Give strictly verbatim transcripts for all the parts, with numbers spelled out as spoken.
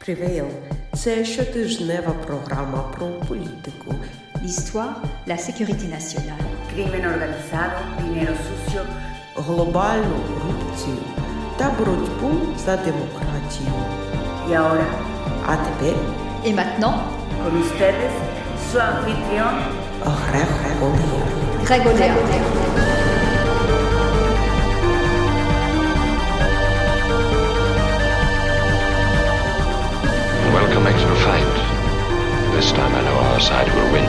Prevail – це щотижнева програма про політику, l'histoire, la sécurité nationale, crimen organizado, dinero sucio, глобальну корупцію та боротьбу за демократію. Y ahora, А тепер et maintenant, con ustedes, su anfitrión, Грег Оліяр. Greg Ollier. Welcome to a fight. This time I know our side will win.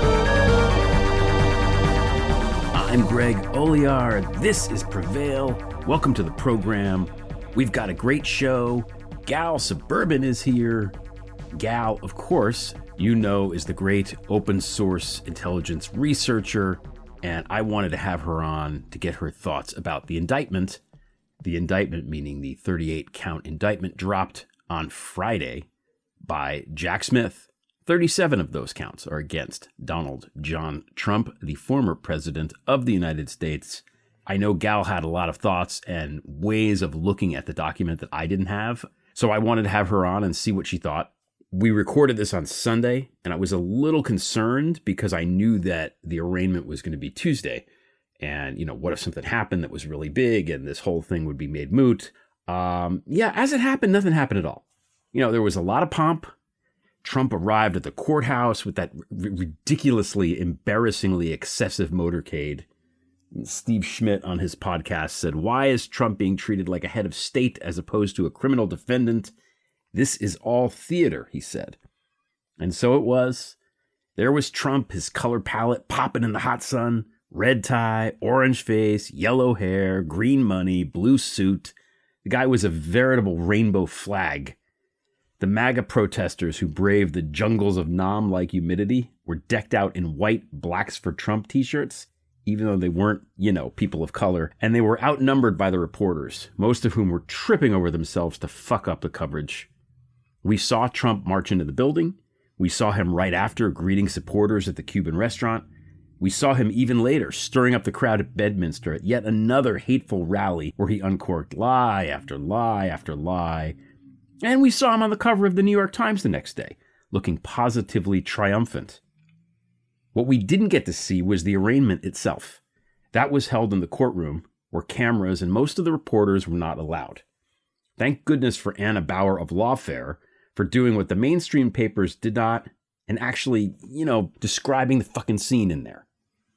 I'm Greg Olliar. This is Prevail. Welcome to the program. We've got a great show. Gal Suburban is here. Gal, of course, you know, is the great open source intelligence researcher, and I wanted to have her on to get her thoughts about the indictment. The indictment meaning the thirty-eight count indictment dropped on Friday by Jack Smith. thirty-seven of those counts are against Donald John Trump, the former president of the United States. I know Gal had a lot of thoughts and ways of looking at the document that I didn't have, so I wanted to have her on and see what she thought. We recorded this on Sunday, and I was a little concerned because I knew that the arraignment was going to be Tuesday. And, you know, what if something happened that was really big and this whole thing would be made moot? Um, yeah, as it happened, nothing happened at all. You know, there was a lot of pomp. Trump arrived at the courthouse with that r- ridiculously, embarrassingly excessive motorcade. Steve Schmidt on his podcast said, "Why is Trump being treated like a head of state as opposed to a criminal defendant? This is all theater," he said. And so it was. There was Trump, his color palette popping in the hot sun, red tie, orange face, yellow hair, green money, blue suit. The guy was a veritable rainbow flag. The MAGA protesters who braved the jungles of Nam-like humidity were decked out in white Blacks for Trump t-shirts, even though they weren't, you know, people of color, and they were outnumbered by the reporters, most of whom were tripping over themselves to fuck up the coverage. We saw Trump march into the building. We saw him right after greeting supporters at the Cuban restaurant. We saw him even later stirring up the crowd at Bedminster at yet another hateful rally where he uncorked lie after lie after lie. And we saw him on the cover of the New York Times the next day, looking positively triumphant. What we didn't get to see was the arraignment itself. That was held in the courtroom, where cameras and most of the reporters were not allowed. Thank goodness for Anna Bower of Lawfare for doing what the mainstream papers did not, and actually, you know, describing the fucking scene in there.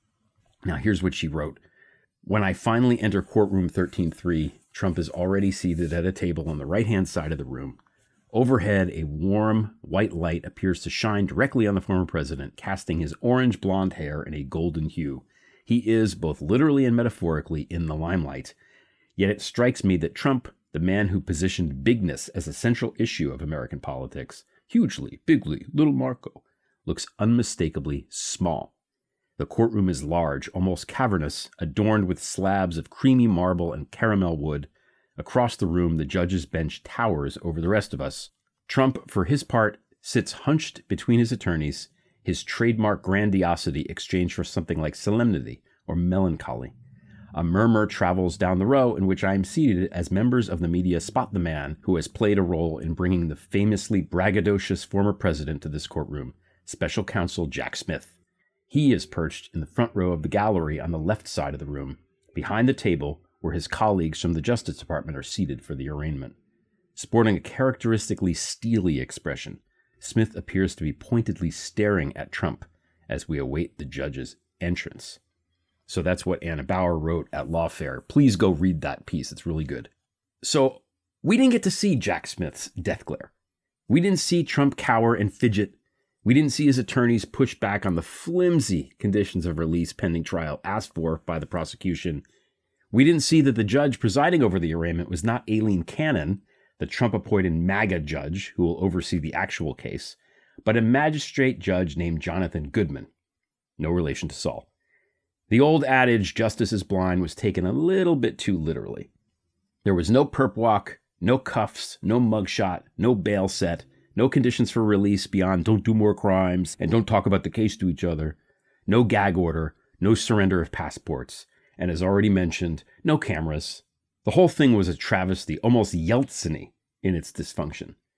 Now, here's what she wrote. "When I finally enter courtroom thirteen three, Trump is already seated at a table on the right-hand side of the room. Overhead, a warm white light appears to shine directly on the former president, casting his orange blonde hair in a golden hue. He is, both literally and metaphorically, in the limelight. Yet it strikes me that Trump, the man who positioned bigness as a central issue of American politics, hugely, bigly, little Marco, looks unmistakably small. The courtroom is large, almost cavernous, adorned with slabs of creamy marble and caramel wood. Across the room, the judge's bench towers over the rest of us. Trump, for his part, sits hunched between his attorneys, his trademark grandiosity exchanged for something like solemnity or melancholy. A murmur travels down the row in which I am seated as members of the media spot the man who has played a role in bringing the famously braggadocious former president to this courtroom, Special Counsel Jack Smith. He is perched in the front row of the gallery on the left side of the room, behind the table where his colleagues from the Justice Department are seated for the arraignment. Sporting a characteristically steely expression, Smith appears to be pointedly staring at Trump as we await the judge's entrance." So that's what Anna Bower wrote at Lawfare. Please go read that piece. It's really good. So we didn't get to see Jack Smith's death glare. We didn't see Trump cower and fidget. We didn't see his attorneys push back on the flimsy conditions of release pending trial asked for by the prosecution. We didn't see that the judge presiding over the arraignment was not Aileen Cannon, the Trump-appointed MAGA judge who will oversee the actual case, but a magistrate judge named Jonathan Goodman. No relation to Saul. The old adage, justice is blind, was taken a little bit too literally. There was no perp walk, no cuffs, no mugshot, no bail set, no conditions for release beyond don't do more crimes and don't talk about the case to each other, no gag order, no surrender of passports, and as already mentioned, no cameras. The whole thing was a travesty, almost Yeltsin-y in its dysfunction.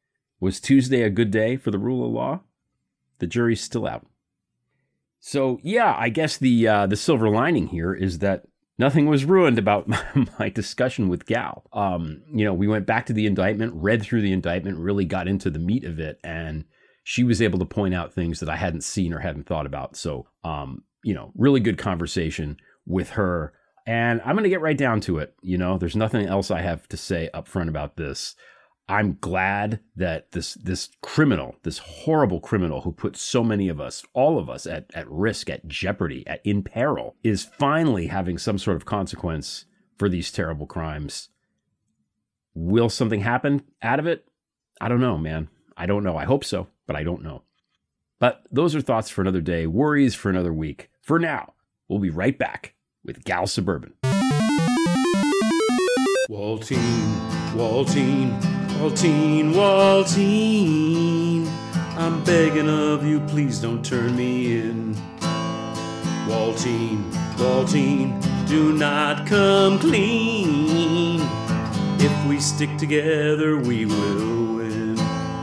Was Tuesday a good day for the rule of law? The jury's still out. So yeah, I guess the uh, the silver lining here is that nothing was ruined about my, my discussion with Gal. Um, you know, we went back to the indictment, read through the indictment, really got into the meat of it, and she was able to point out things that I hadn't seen or hadn't thought about. So, um, you know, really good conversation with her. And I'm going to get right down to it. You know, there's nothing else I have to say up front about this. I'm glad that this this criminal, this horrible criminal who put so many of us, all of us at, at risk, at jeopardy, at in peril, is finally having some sort of consequence for these terrible crimes. Will something happen out of it? I don't know, man. I don't know. I hope so, but I don't know. But those are thoughts for another day, worries for another week. For now, we'll be right back with Gal Suburban. Waltine, Waltine, Waltine, Waltine, I'm begging of you, please don't turn me in. Waltine, Waltine, do not come clean. If we stick together, we will win.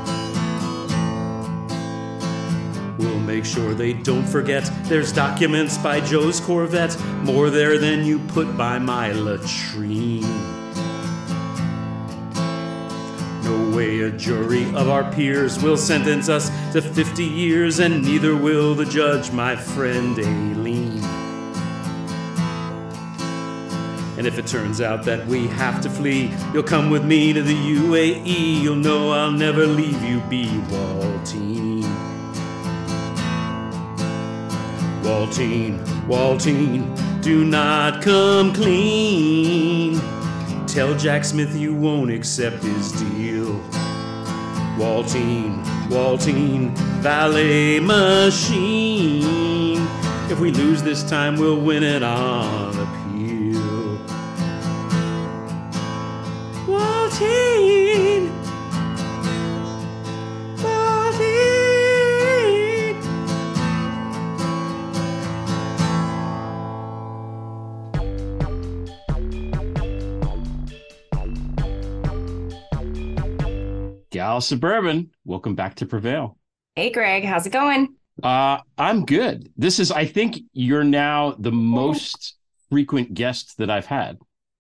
We'll make sure they don't forget. There's documents by Joe's Corvette, more there than you put by my latrine. No way a jury of our peers will sentence us to fifty years, and neither will the judge, my friend Aileen. And if it turns out that we have to flee, you'll come with me to the U A E. You'll know I'll never leave you be, Waltine. Waltine, Waltine, do not come clean. Tell Jack Smith you won't accept his deal. Waltine, Waltine, valet machine. If we lose this time, we'll win it on appeal. Waltine, Waltine. Gal Suburban, welcome back to Prevail. Hey, Greg, how's it going? Uh, I'm good. This is, I think you're now the most frequent guest that I've had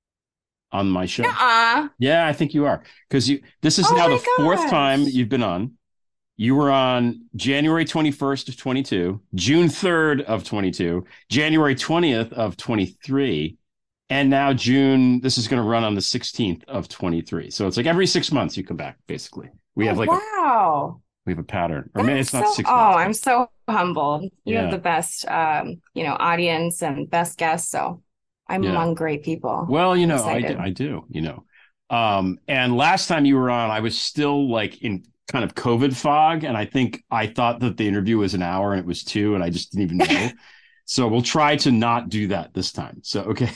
on my show. Nuh-uh. Yeah, I think you are. Because you, this is Oh now my the fourth gosh. time you've been on. You were on January twenty-first of twenty-two, June third of twenty-two, January twentieth of twenty-three, and now June, this is going to run on the sixteenth of twenty-three. So it's like every six months you come back, basically. We have Oh, like a, wow. we have a pattern. Or maybe it's That's not so- six oh, months. I'm so humbled. You Yeah. have the best, um, you know, audience and best guests. So I'm Yeah. among great people. Well, you know, I Excited. do, I do, you know. Um, and last time you were on, I was still like in kind of COVID fog. And I think I thought that the interview was an hour and it was two, and I just didn't even know. So we'll try to not do that this time. So, okay.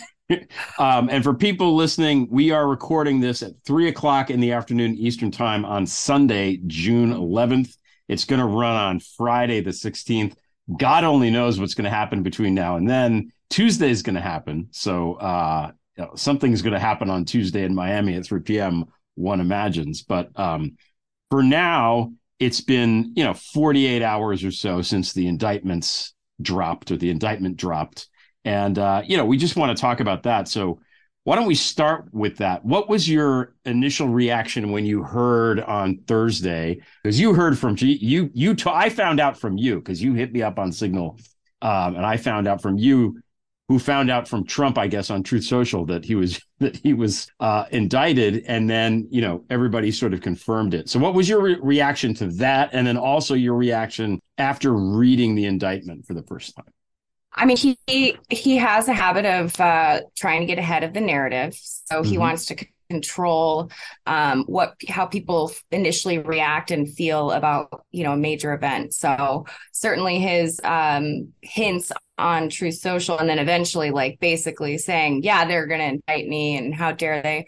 um, and for people listening, we are recording this at three o'clock in the afternoon Eastern time on Sunday, June eleventh. It's going to run on Friday, the sixteenth. God only knows what's going to happen between now and then. Tuesday is going to happen. So uh, you know, something's going to happen on Tuesday in Miami at three p.m., one imagines. But um, for now, it's been, you know, forty-eight hours or so since the indictments dropped or the indictment dropped. And, uh, you know, we just want to talk about that. So why don't we start with that? What was your initial reaction when you heard on Thursday? Because you heard from you, you, t- I found out from you because you hit me up on Signal. Um, and I found out from you, who found out from Trump, I guess, on Truth Social that he was that he was uh, indicted. And then, you know, everybody sort of confirmed it. So what was your re- reaction to that? And then also your reaction after reading the indictment for the first time? I mean, he he has a habit of uh, trying to get ahead of the narrative. So he Mhm. wants to c- control um, what how people initially react and feel about, you know, a major event. So certainly his um, hints on Truth Social, and then eventually like basically saying, yeah, they're going to indict me and how dare they.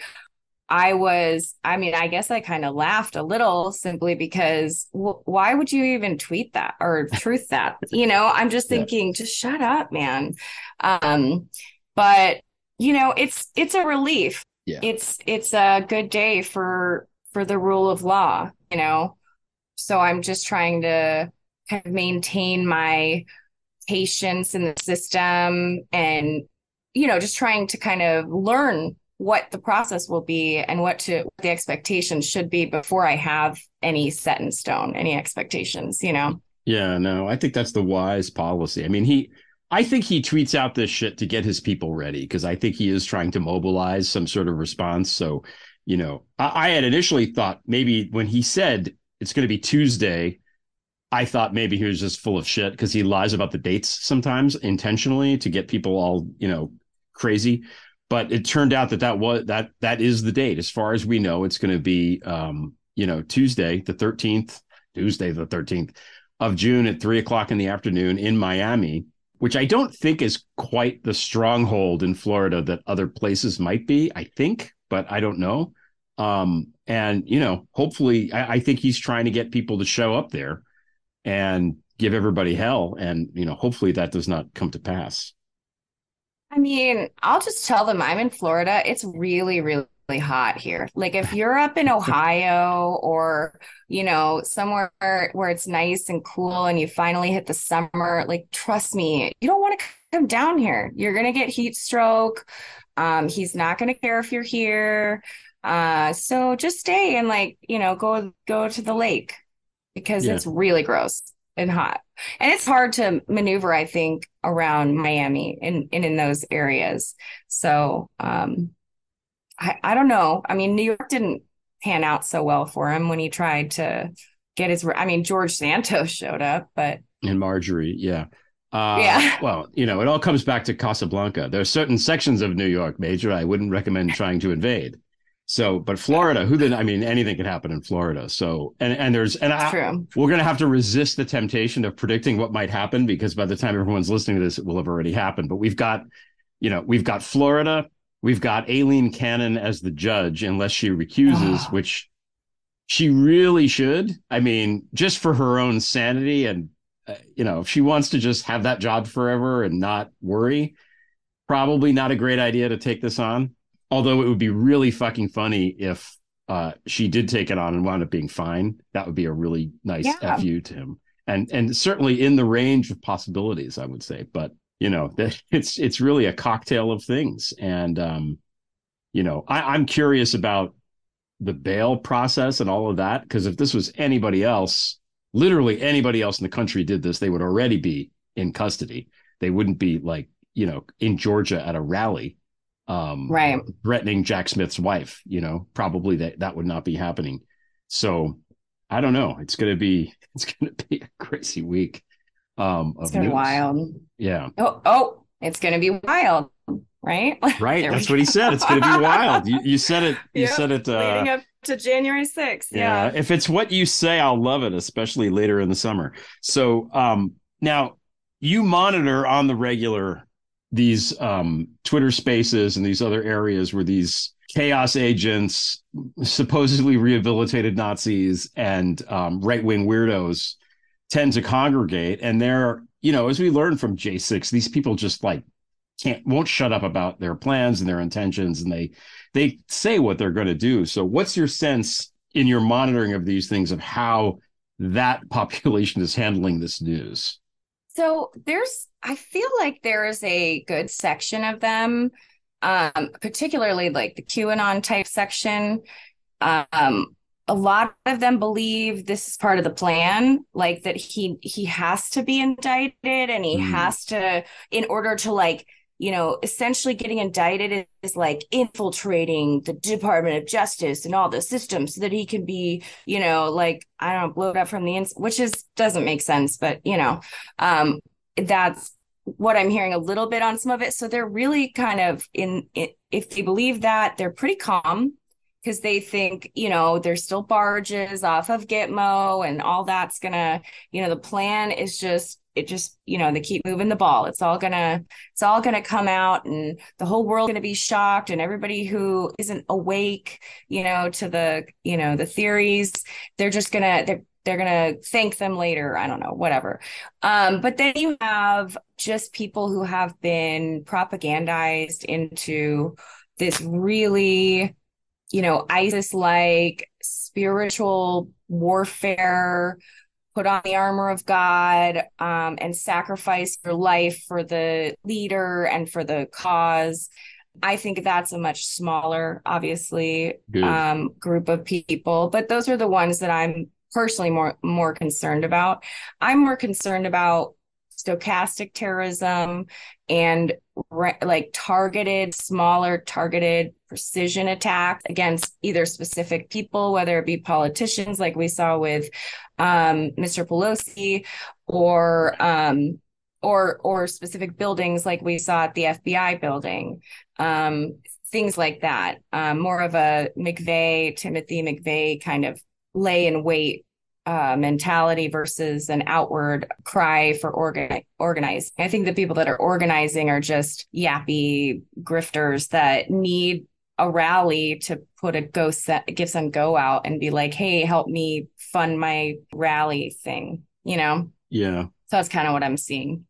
I was, I mean, I guess I kind of laughed a little simply because w- why would you even tweet that or truth that? You know, I'm just Yeah. thinking, just shut up, man. Um, but you know, it's it's a relief. Yeah. It's it's a good day for for the rule of law. You know, So I'm just trying to kind of maintain my patience in the system and, you know, just trying to kind of learn what the process will be and what to what the expectations should be before I have any set in stone, any expectations, you know? Yeah, no, I think that's the wise policy. I mean, he, I think he tweets out this shit to get his people ready because I think he is trying to mobilize some sort of response. So, you know, I, I had initially thought maybe when he said it's going to be Tuesday, I thought maybe he was just full of shit because he lies about the dates sometimes intentionally to get people all, you know, crazy. But it turned out that that was that that is the date. As far as we know, it's going to be, um, you know, Tuesday, the thirteenth, Tuesday, the thirteenth of June at three o'clock in the afternoon in Miami, which I don't think is quite the stronghold in Florida that other places might be, I think, but I don't know. Um, and, you know, hopefully I, I think he's trying to get people to show up there and give everybody hell. And, you know, hopefully that does not come to pass. I mean, I'll just tell them I'm in Florida. It's really, really hot here. Like if you're up in Ohio or, you know, somewhere where it's nice and cool and you finally hit the summer, like, trust me, you don't want to come down here. You're going to get heat stroke. Um, he's not going to care if you're here. Uh, so just stay and like, you know, go, go to the lake because Yeah. it's really gross and hot. And it's hard to maneuver, I think, around Miami and, and in those areas. So, um, I, I don't know. I mean, New York didn't pan out so well for him when he tried to get his, I mean, George Santos showed up, but. And Marjorie, yeah. Uh, yeah. Well, you know, it all comes back to Casablanca. There are certain sections of New York, Major, I wouldn't recommend trying to invade. So, but Florida, who then, I mean, anything can happen in Florida. So, and, and there's, and I, True. we're going to have to resist the temptation of predicting what might happen because by the time everyone's listening to this, it will have already happened. But we've got, you know, we've got Florida. We've got Aileen Cannon as the judge, unless she recuses, oh. which she really should. I mean, just for her own sanity. And, uh, you know, if she wants to just have that job forever and not worry, probably not a great idea to take this on. Although it would be really fucking funny if uh, she did take it on and wound up being fine. That would be a really nice yeah. F U to him. And, and certainly in the range of possibilities, I would say. But you know, it's it's really a cocktail of things. And, um, you know, I, I'm curious about the bail process and all of that, because if this was anybody else, literally anybody else in the country did this, they would already be in custody. They wouldn't be like, you know, in Georgia at a rally, um, right. threatening Jack Smith's wife. You know, probably that, that would not be happening. So I don't know. It's going to be it's going to be a crazy week. Um, it's gonna be wild. Yeah. Oh, oh, it's gonna be wild, right? Right. That's what he said. It's gonna be wild. You, you said it. You yep. said it. Uh, Leading up to January sixth. Yeah. yeah. If it's what you say, I'll love it, especially later in the summer. So um, now you monitor on the regular these um, Twitter Spaces and these other areas where these chaos agents, supposedly rehabilitated Nazis, and um, right-wing weirdos tend to congregate. And they're, you know, as we learned from J six, these people just like can't, won't shut up about their plans and their intentions. And they, they say what they're going to do. So what's your sense in your monitoring of these things of how that population is handling this news? So there's, I feel like there is a good section of them, um, particularly like the QAnon type section. Um, A lot of them believe this is part of the plan, like that he he has to be indicted and he mm. has to, in order to like, you know, essentially getting indicted is like infiltrating the Department of Justice and all the systems so that he can be, you know, like, I don't know, blow it up from the inside, which is doesn't make sense. But, you know, um, that's what I'm hearing a little bit on some of it. So they're really kind of in, it, if they believe that, they're pretty calm. Because they think, you know, there's still barges off of Gitmo and all that's gonna, you know, the plan is just, it just, you know, they keep moving the ball. It's all gonna, it's all gonna come out and the whole world gonna be shocked, and everybody who isn't awake, you know, to the, you know, the theories, they're just gonna, they're, they're gonna thank them later. I don't know, whatever. Um, but then you have just people who have been propagandized into this really, you know, ISIS-like spiritual warfare, put on the armor of God, um, and sacrifice your life for the leader and for the cause. I think that's a much smaller, obviously, um, group of people, but those are the ones that I'm personally more more concerned about. I'm more concerned about stochastic terrorism and re- like targeted, smaller, targeted precision attacks against either specific people, whether it be politicians, like we saw with um, Mister Pelosi, or um, or or specific buildings, like we saw at the F B I building. Um, things like that. Um, more of a McVeigh, Timothy McVeigh kind of lay in wait uh, mentality versus an outward cry for organ- organizing. I think the people that are organizing are just yappy grifters that need a rally to put a go set, give some go out and be like, hey, help me fund my rally thing, you know? Yeah. So that's kind of what I'm seeing.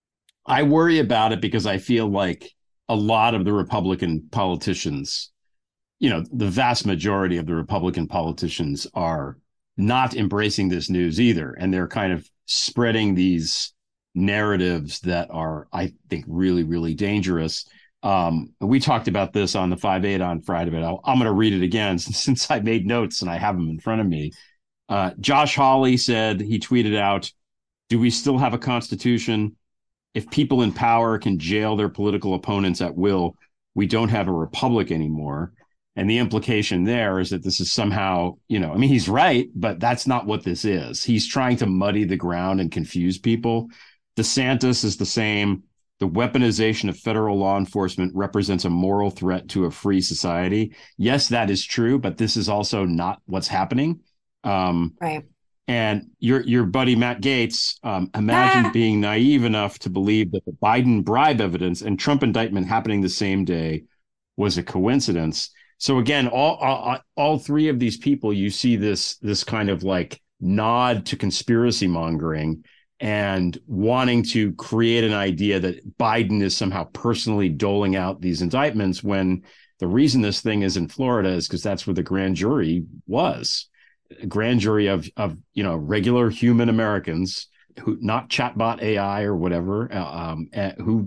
I worry about it because I feel like a lot of the Republican politicians, you know, the vast majority of the Republican politicians are not embracing this news either. And they're kind of spreading these narratives that are, I think, really, really dangerous. Um, we talked about this on the five eight on Friday, but I'll, I'm going to read it again since I made notes and I have them in front of me. Uh, Josh Hawley said, he tweeted out, "Do we still have a constitution? If people in power can jail their political opponents at will, we don't have a republic anymore." And the implication there is that this is somehow, you know, I mean, he's right, but that's not what this is. He's trying to muddy the ground and confuse people. DeSantis is the same. The weaponization of federal law enforcement represents a moral threat to a free society. Yes, that is true, but this is also not what's happening. Um, right. And your your buddy Matt Gaetz, um, imagine ah. being naive enough to believe that the Biden bribe evidence and Trump indictment happening the same day was a coincidence. So again, all all, all three of these people, you see this this kind of like nod to conspiracy mongering and wanting to create an idea that Biden is somehow personally doling out these indictments, when the reason this thing is in Florida is because that's where the grand jury was. A grand jury of, of, you know, regular human Americans who, not chatbot A I or whatever, um, uh, who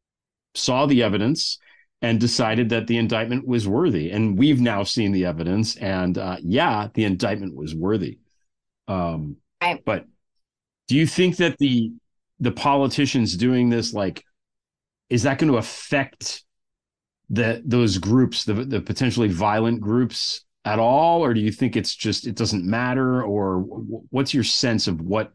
saw the evidence and decided that the indictment was worthy. And we've now seen the evidence, and uh, yeah, the indictment was worthy. Um, I- but do you think that the the politicians doing this, like, is that going to affect the those groups, the the potentially violent groups at all, or do you think it's just, it doesn't matter? Or what's your sense of what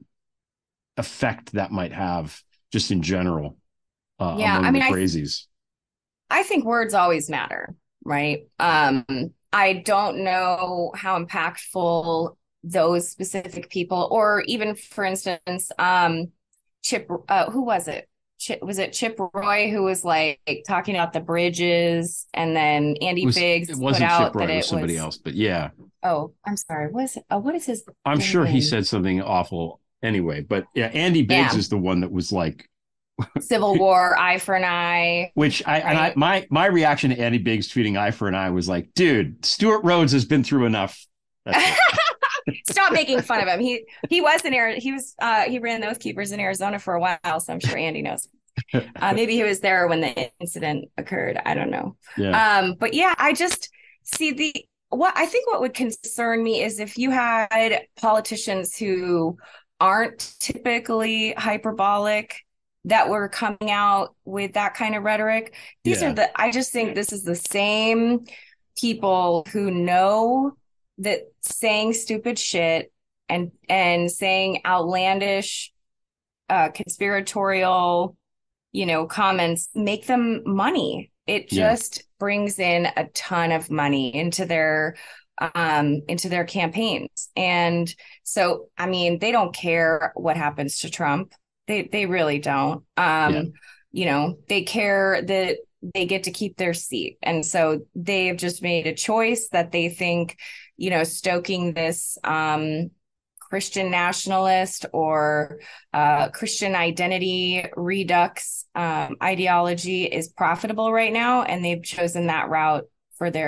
effect that might have just in general uh, yeah, among I mean, the crazies? I, I think words always matter, right? Um, I don't know how impactful those specific people, or even, for instance, um, Chip, uh, who was it? Chip, was it Chip Roy who was like talking about the bridges, and then Andy it was, Biggs it wasn't put out Chip Roy, that it it was somebody was, else, but yeah. Oh, I'm sorry. What is it? Oh, what is his? I'm sure name? he said something awful anyway, but yeah, Andy Biggs Yeah. is the one that was like Civil War, eye for an eye. Which I, right? and I, my, my reaction to Andy Biggs tweeting eye for an eye was like, dude, Stuart Rhodes has been through enough. That's it. Stop making fun of him. He he was in Arizona. He was uh, he ran the Oath Keepers in Arizona for a while, so I'm sure Andy knows. Uh, maybe he was there when the incident occurred. I don't know. Yeah. Um, but yeah, I just see the what I think what would concern me is if you had politicians who aren't typically hyperbolic that were coming out with that kind of rhetoric. These Yeah. are the I just think this is the same people who know that saying stupid shit and and saying outlandish uh conspiratorial, you know, comments make them money. It Yeah. just brings in a ton of money into their um into their campaigns. And so I mean, they don't care what happens to Trump. They they really don't. Um Yeah. You know, they care that they get to keep their seat. And so they've just made a choice that they think, you know, stoking this um, Christian nationalist or uh, Christian identity redux um, ideology is profitable right now. And they've chosen that route for their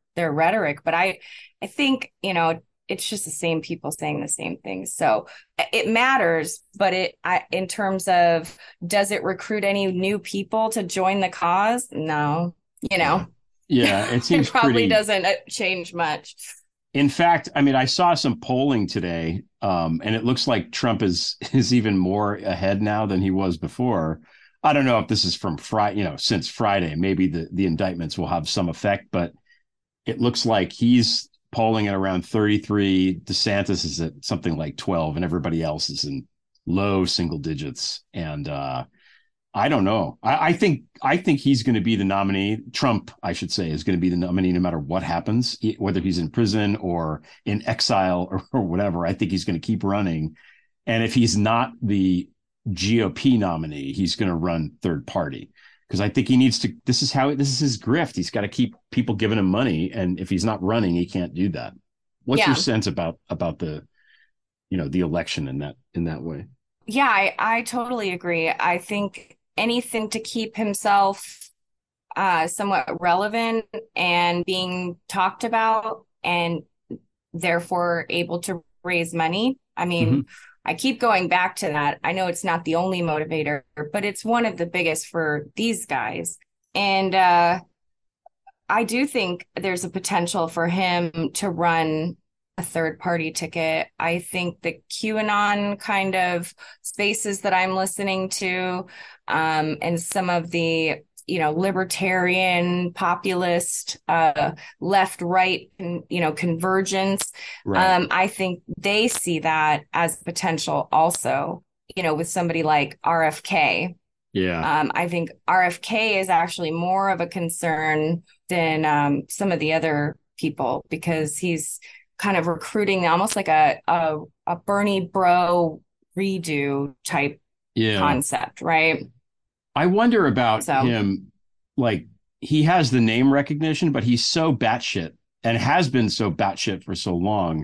their rhetoric. But I, I think, you know, it's just the same people saying the same things. So it matters, but it, I, in terms of, does it recruit any new people to join the cause? No, you know, yeah, it seems it probably pretty... doesn't change much. In fact, I mean, I saw some polling today, um, and it looks like Trump is is even more ahead now than he was before. I don't know if this is from Friday, you know, since Friday. Maybe the, the indictments will have some effect, but it looks like he's polling at around thirty-three. DeSantis is at something like twelve, and everybody else is in low single digits. And uh, I don't know. I, I think I think he's going to be the nominee. Trump, I should say, is going to be the nominee no matter what happens, whether he's in prison or in exile or, or whatever. I think he's going to keep running. And if he's not the G O P nominee, he's going to run third party, because I think he needs to. This is how this is his grift. He's got to keep people giving him money, and if he's not running, he can't do that. What's Yeah. your sense about about the, you know, the election in that in that way? Yeah, I, I totally agree. I think anything to keep himself uh, somewhat relevant and being talked about, and therefore able to raise money. I mean, Mm-hmm. I keep going back to that. I know it's not the only motivator, but it's one of the biggest for these guys. And uh, I do think there's a potential for him to run a third party ticket. I think the QAnon kind of spaces that I'm listening to, um, and some of the, you know, libertarian, populist, uh, left, right, you know, convergence. Right. Um, I think they see that as potential also, you know, with somebody like R F K. Yeah. Um, I think R F K is actually more of a concern than um, some of the other people, because he's kind of recruiting almost like a a, a Bernie bro redo type yeah. concept, right? I wonder about So- him. Like, he has the name recognition, but he's so batshit, and has been so batshit for so long.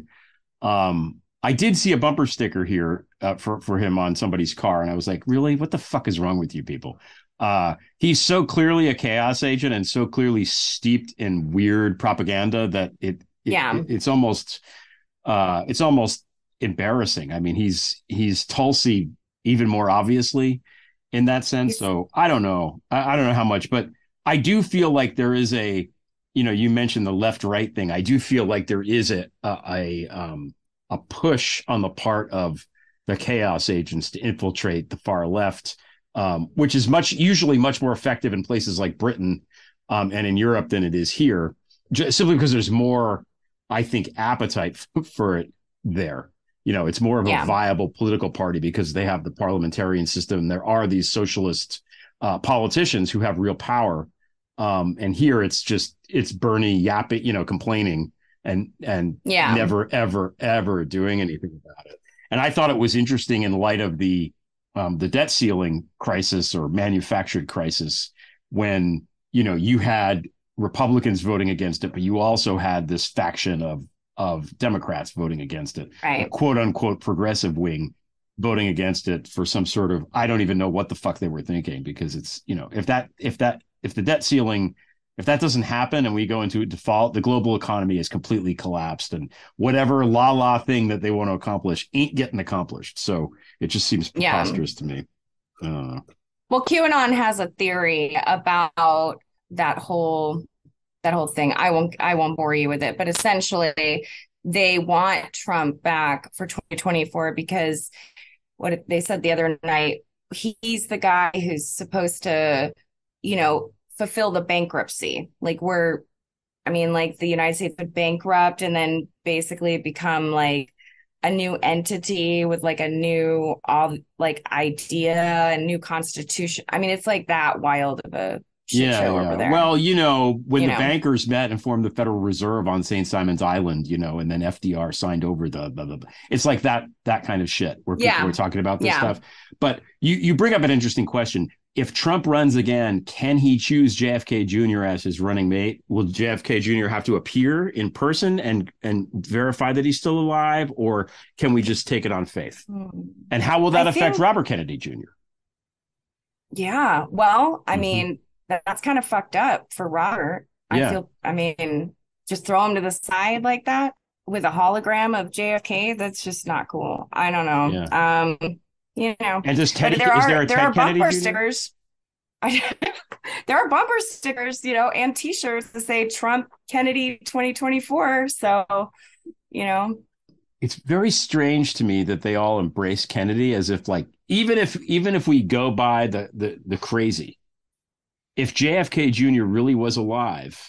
Um, I did see a bumper sticker here uh, for, for him on somebody's car, and I was like, really? What the fuck is wrong with you people? Uh, he's so clearly a chaos agent and so clearly steeped in weird propaganda that it, it Yeah. it- it's almost uh, it's almost embarrassing. I mean, he's he's Tulsi even more obviously in that sense. So I don't know. I, I don't know how much, but I do feel like there is a, you know, you mentioned the left right thing. I do feel like there is a, a, a, um, a push on the part of the chaos agents to infiltrate the far left, um, which is much, usually much more effective in places like Britain um, and in Europe than it is here, just simply because there's more, I think, appetite f- for it there. You know, it's more of Yeah. a viable political party because they have the parliamentarian system. There are these socialist uh, politicians who have real power. Um, and here it's just, it's Bernie yapping, you know, complaining and, and Yeah. never, ever, ever doing anything about it. And I thought it was interesting in light of the, um, the debt ceiling crisis or manufactured crisis, when, you know, you had Republicans voting against it, but you also had this faction of, of Democrats voting against it, Right. a quote unquote progressive wing voting against it for some sort of, I don't even know what the fuck they were thinking, because it's, you know, if that, if that, if the debt ceiling, if that doesn't happen and we go into a default, the global economy is completely collapsed, and whatever la la thing that they want to accomplish ain't getting accomplished. So it just seems Yeah. preposterous to me. Uh, Well, QAnon has a theory about that whole that whole thing. I won't I won't bore you with it, but essentially they want Trump back for twenty twenty-four because what they said the other night, he's the guy who's supposed to, you know, fulfill the bankruptcy. Like we're, I mean, like the United States would bankrupt and then basically become like a new entity with like a new all like idea and new constitution. I mean, it's like that wild of a shit yeah, show yeah. over there. Well, you know, when You the know. bankers met and formed the Federal Reserve on Saint Simon's Island, you know, and then F D R signed over the, the, the it's like that, that kind of shit where people Yeah. were talking about this Yeah. stuff. But you, you bring up an interesting question. If Trump runs again, can he choose J F K Junior as his running mate? Will J F K Junior have to appear in person and, and verify that he's still alive, or can we just take it on faith? Hmm. And how will that I affect think- Robert Kennedy Junior? Yeah. Well, I Mhm. mean, that, that's kind of fucked up for Robert. I Yeah. feel, I mean, just throw him to the side like that with a hologram of J F K. That's just not cool. I don't know. Yeah. Um, you know, and does Ted, there is are, there a there Ted are Kennedy bumper Junior? stickers. There are bumper stickers, you know, and T-shirts that say Trump Kennedy twenty twenty-four. So, you know, it's very strange to me that they all embrace Kennedy as if, like, even if even if we go by the the the crazy, if J F K Junior really was alive,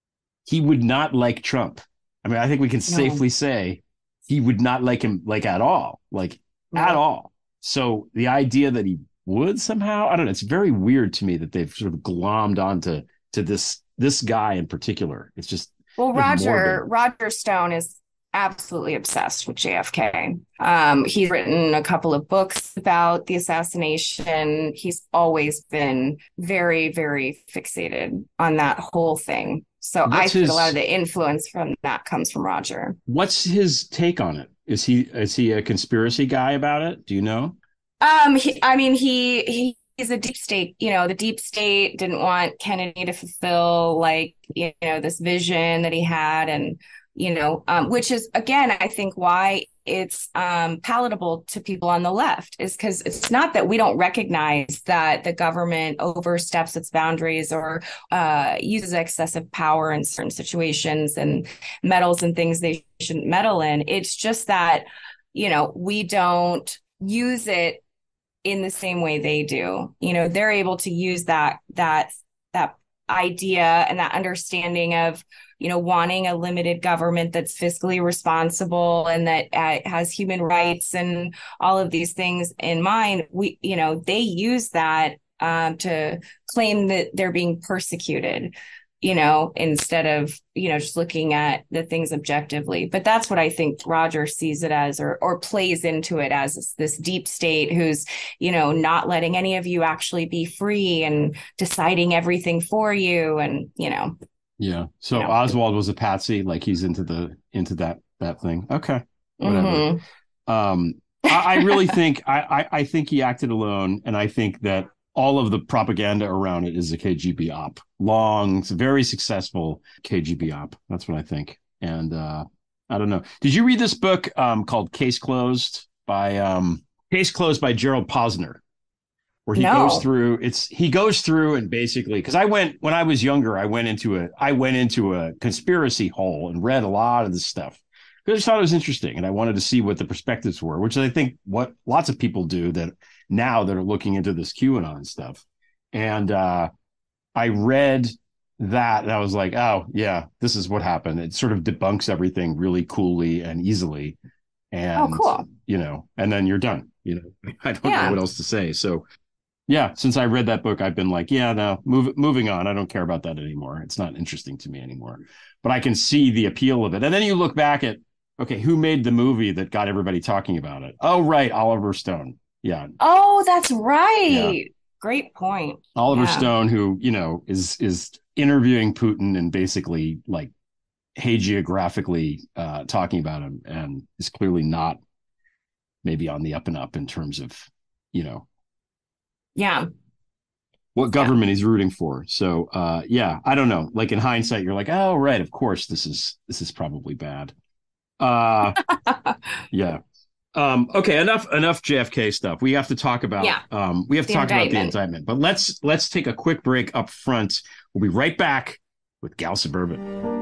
he would not like Trump. I mean, I think we can No. safely say he would not like him, like, at all, like No. at all. So the idea that he would somehow, I don't know, it's very weird to me that they've sort of glommed onto to this this guy in particular. It's just well, it's Roger morbid. Roger Stone is absolutely obsessed with J F K. Um, he's written a couple of books about the assassination. He's always been very, very fixated on that whole thing. So What's I think his- a lot of the influence from that comes from Roger. What's his take on it? Is he is he a conspiracy guy about it? Do you know? Um, he, I mean, he he he's a deep state. You know, the deep state didn't want Kennedy to fulfill, like, you know, this vision that he had, and you know, um, which is again, I think why it's um, palatable to people on the left is because it's not that we don't recognize that the government oversteps its boundaries or uh, uses excessive power in certain situations and meddles in things they shouldn't meddle in. It's just that, you know, we don't use it in the same way they do. You know, they're able to use that that that idea and that understanding of, you know, wanting a limited government that's fiscally responsible and that uh, has human rights and all of these things in mind. We, you know, they use that um, to claim that they're being persecuted, you know, instead of, you know, just looking at the things objectively. But that's what I think Roger sees it as, or or plays into it as, this, this deep state who's, you know, not letting any of you actually be free and deciding everything for you. And, you know. Yeah. So Yeah. Oswald was a patsy, like he's into the into that that thing. Okay. Whatever. Mhm. Um, I, I really think I, I I think he acted alone, and I think that all of the propaganda around it is a K G B op. Long, very successful K G B op. That's what I think. And uh, I don't know. Did you read this book um, called Case Closed by um, Case Closed by Gerald Posner? Where he No. goes through it's he goes through and basically, because I went when I was younger, I went into a I went into a conspiracy hole and read a lot of this stuff because I just thought it was interesting and I wanted to see what the perspectives were, which I think what lots of people do that now that are looking into this QAnon stuff. And uh, I read that and I was like, oh yeah, this is what happened. It sort of debunks everything really coolly and easily. And Oh, cool. you know, and then you're done. You know, I don't Yeah. know what else to say. So. Yeah, since I read that book, I've been like, yeah, no, move, moving on. I don't care about that anymore. It's not interesting to me anymore. But I can see the appeal of it. And then you look back at, okay, who made the movie that got everybody talking about it? Oh, right, Oliver Stone. Yeah, Oh, that's right. Great point. Oliver Yeah. Stone, who, you know, is is interviewing Putin and basically like hagiographically uh, talking about him, and is clearly not maybe on the up and up in terms of, you know, Yeah. what government he's rooting for. So uh yeah, I don't know. Like in hindsight, you're like, oh right, of course this is this is probably bad. Uh yeah. Um okay, enough enough J F K stuff. We have to talk about Yeah. um we have to The talk about the indictment. indictment. But let's let's take a quick break up front. We'll be right back with Gal Suburban.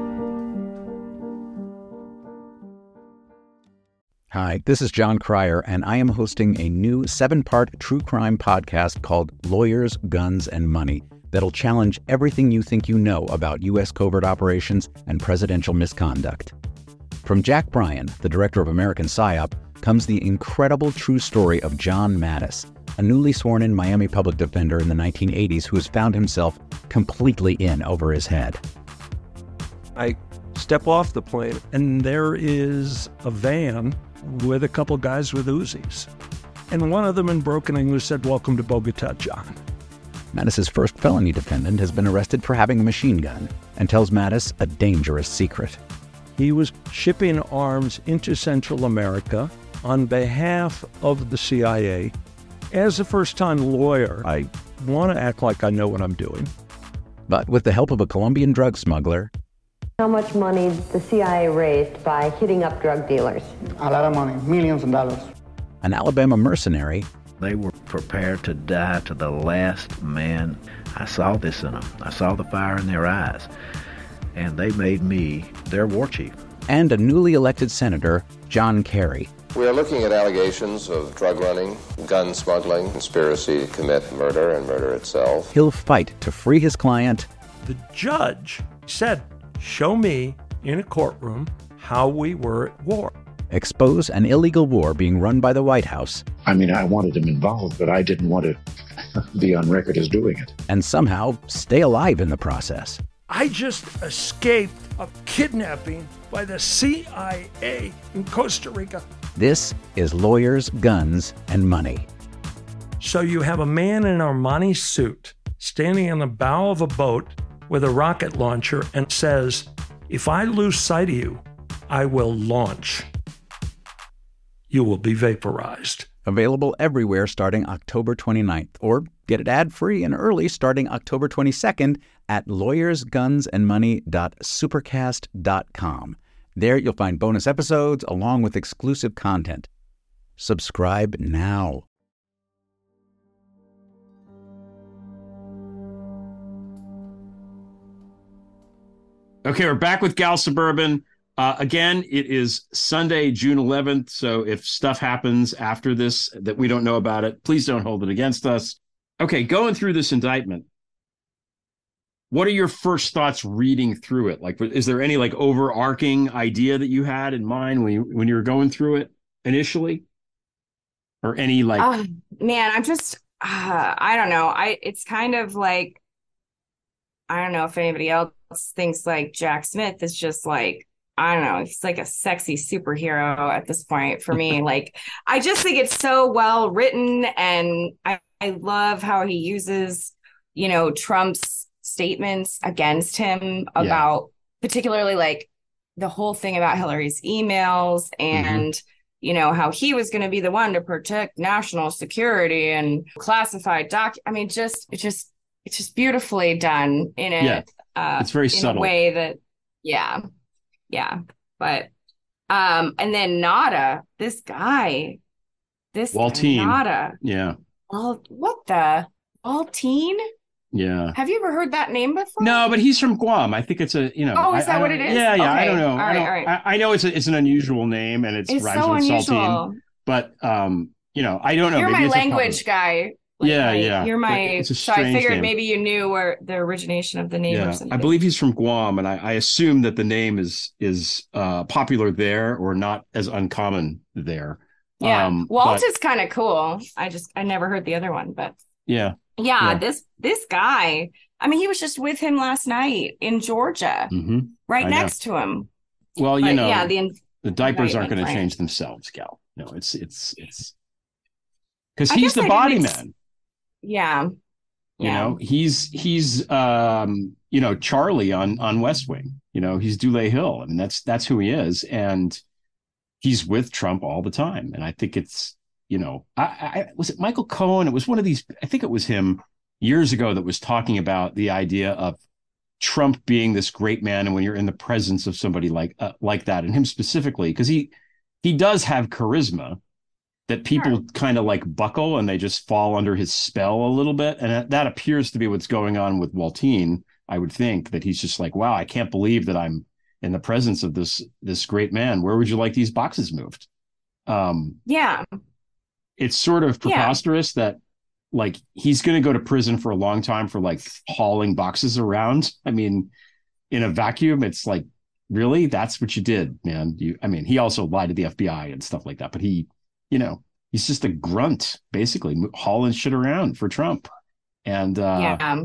Hi, this is John Cryer, and I am hosting a new seven-part true crime podcast called Lawyers, Guns, and Money that'll challenge everything you think you know about U S covert operations and presidential misconduct. From Jack Bryan, the director of American PSYOP, comes the incredible true story of John Mattis, a newly sworn-in Miami public defender in the nineteen eighties who has found himself completely in over his head. I step off the plane, and there is a van with a couple guys with Uzis. And one of them in broken English said, "Welcome to Bogota, John." Mattis's first felony defendant has been arrested for having a machine gun and tells Mattis a dangerous secret. He was shipping arms into Central America on behalf of the C I A. As a first-time lawyer, I want to act like I know what I'm doing. But with the help of a Colombian drug smuggler, How much money the C I A raised by hitting up drug dealers? A lot of money, millions of dollars. An Alabama mercenary. They were prepared to die to the last man. I saw this in them. I saw the fire in their eyes. And they made me their war chief. And a newly elected senator, John Kerry. We are looking at allegations of drug running, gun smuggling, conspiracy to commit murder and murder itself. He'll fight to free his client. The judge said, show me in a courtroom how we were at war. Expose an illegal war being run by the White House. I mean, I wanted him involved, but I didn't want to be on record as doing it. And somehow stay alive in the process. I just escaped a kidnapping by the C I A in Costa Rica. This is Lawyers, Guns, and Money. So you have a man in an Armani suit standing on the bow of a boat with a rocket launcher and says, if I lose sight of you, I will launch. You will be vaporized. Available everywhere starting October twenty-ninth, or get it ad-free and early starting October twenty-second at lawyers guns and money dot supercast dot com. There you'll find bonus episodes along with exclusive content. Subscribe now. Okay, we're back with Gal Suburban. Uh, again, it is Sunday, June eleventh, so if stuff happens after this that we don't know about it, please don't hold it against us. Okay, going through this indictment, what are your first thoughts reading through it? Like, is there any like overarching idea that you had in mind when you, when you were going through it initially? Or any like... Oh, man, I'm just, uh, I don't know. I It's kind of like, I don't know if anybody else thinks like Jack Smith is just like, I don't know, he's like a sexy superhero at this point for me. Like, I just think it's so well written, and I, I love how he uses, you know, Trump's statements against him about yeah. particularly like the whole thing about Hillary's emails and, mm-hmm. you know, how he was going to be the one to protect national security and classified doc. I mean, just, it's just, it's just beautifully done in it. Yeah. Uh, it's very in subtle. a way that, yeah. Yeah, but um, and then Nada, this guy, this Waltine. guy, Nada, yeah. Well, what the Waltine? Yeah. Have you ever heard that name before? No, but he's from Guam. I think it's a you know. Oh, is I, that I what it is? Yeah, yeah. Okay. I don't know. All I, right, don't, all right. I, I know it's a, it's an unusual name and it's, it's rhymes so with unusual. Saltine. But um, you know, I don't know. You're Maybe my it's language guy. Like, yeah, like, yeah. You're my. So I figured name. maybe you knew where the origination of the name yeah. or something. I believe he's from Guam, and I, I assume that the name is is uh, popular there or not as uncommon there. Yeah, um, Walt but, is kind of cool. I just I never heard the other one, but yeah, yeah, yeah. this this guy. I mean, he was just with him last night in Georgia, mm-hmm. right next to him. Well, you but, know, yeah, the, the diapers aren't going to right. change themselves, Gal. No, it's it's it's because he's the body makes... man. Yeah. You yeah. know, he's he's um, you know, Charlie on on West Wing. You know, he's Dule Hill. I mean, that's that's who he is, and he's with Trump all the time. And I think it's, you know, I, I was it Michael Cohen? It was one of these. I think it was him years ago that was talking about the idea of Trump being this great man, and when you're in the presence of somebody like uh, like that, and him specifically, because he he does have charisma that people sure. kind of like buckle and they just fall under his spell a little bit. And that, that appears to be what's going on with Waltine. I would think that he's just like, wow, I can't believe that I'm in the presence of this, this great man. Where would you like these boxes moved? Um, yeah. It's sort of preposterous yeah. that like, he's going to go to prison for a long time for like hauling boxes around. I mean, in a vacuum, it's like, really, that's what you did, man. You, I mean, he also lied to the F B I and stuff like that, but he, you know, he's just a grunt, basically hauling shit around for Trump. And, uh, yeah,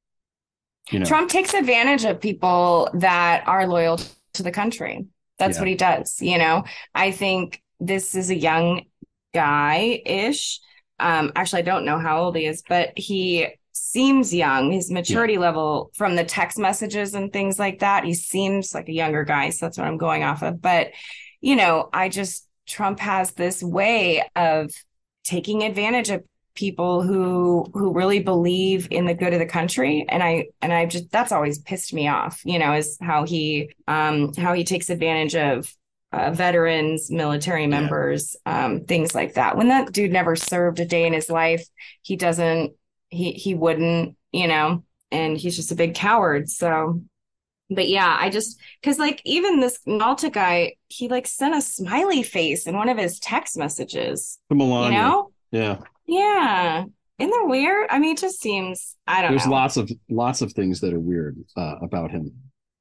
you know, Trump takes advantage of people that are loyal to the country. That's yeah. what he does. You know, I think this is a young guy ish. Um, actually, I don't know how old he is, but he seems young. His maturity yeah. level from the text messages and things like that, he seems like a younger guy. So that's what I'm going off of. But, you know, I just, Trump has this way of taking advantage of people who who really believe in the good of the country. And I and I just that's always pissed me off, you know, is how he um how he takes advantage of uh, veterans, military members, yeah. um, things like that. When that dude never served a day in his life, he doesn't he he wouldn't, you know, and he's just a big coward. So but yeah, I just, because like even this Malta guy, he like sent a smiley face in one of his text messages. To Melania. You know? Yeah. Yeah. Isn't that weird? I mean, it just seems, I don't There's know. lots of lots of things that are weird uh, about him.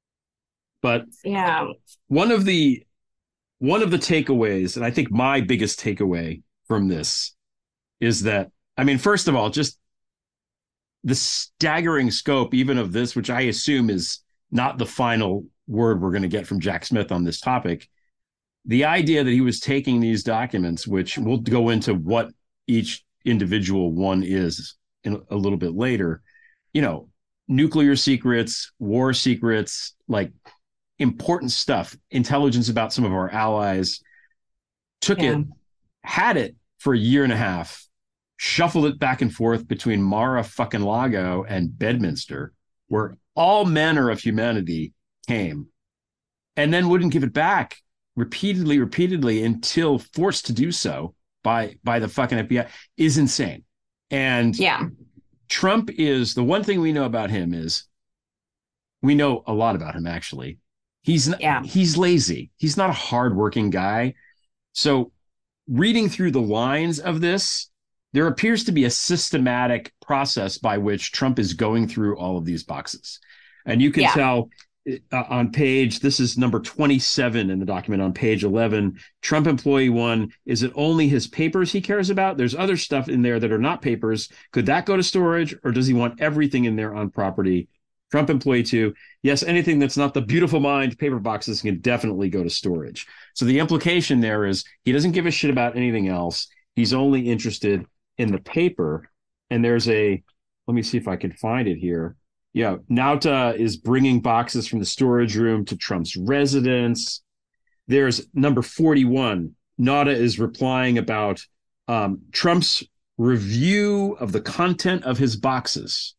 But yeah, one of the one of the takeaways, and I think my biggest takeaway from this is that, I mean, first of all, just the staggering scope even of this, which I assume is not the final word we're going to get from Jack Smith on this topic. The idea that he was taking these documents, which we'll go into what each individual one is in a little bit later, you know, nuclear secrets, war secrets, like important stuff, intelligence about some of our allies, took yeah. it, had it for a year and a half, shuffled it back and forth between Mara fucking Lago and Bedminster, where all manner of humanity came, and then wouldn't give it back repeatedly, repeatedly until forced to do so by by the fucking F B I, is insane. And yeah, Trump is, the one thing we know about him is, we know a lot about him actually. He's yeah. he's lazy. He's not a hardworking guy. So reading through the lines of this, there appears to be a systematic process by which Trump is going through all of these boxes. And you can yeah. tell uh, on page, this is number twenty-seven in the document on page eleven, Trump employee one, is it only his papers he cares about? There's other stuff in there that are not papers. Could that go to storage, or does he want everything in there on property? Trump employee two, yes, anything that's not the beautiful mind paper boxes can definitely go to storage. So the implication there is he doesn't give a shit about anything else. He's only interested in the paper. And there's a, let me see if I can find it here. Yeah, Nauta is bringing boxes from the storage room to Trump's residence. There's number forty-one. Nauta is replying about um, Trump's review of the content of his boxes.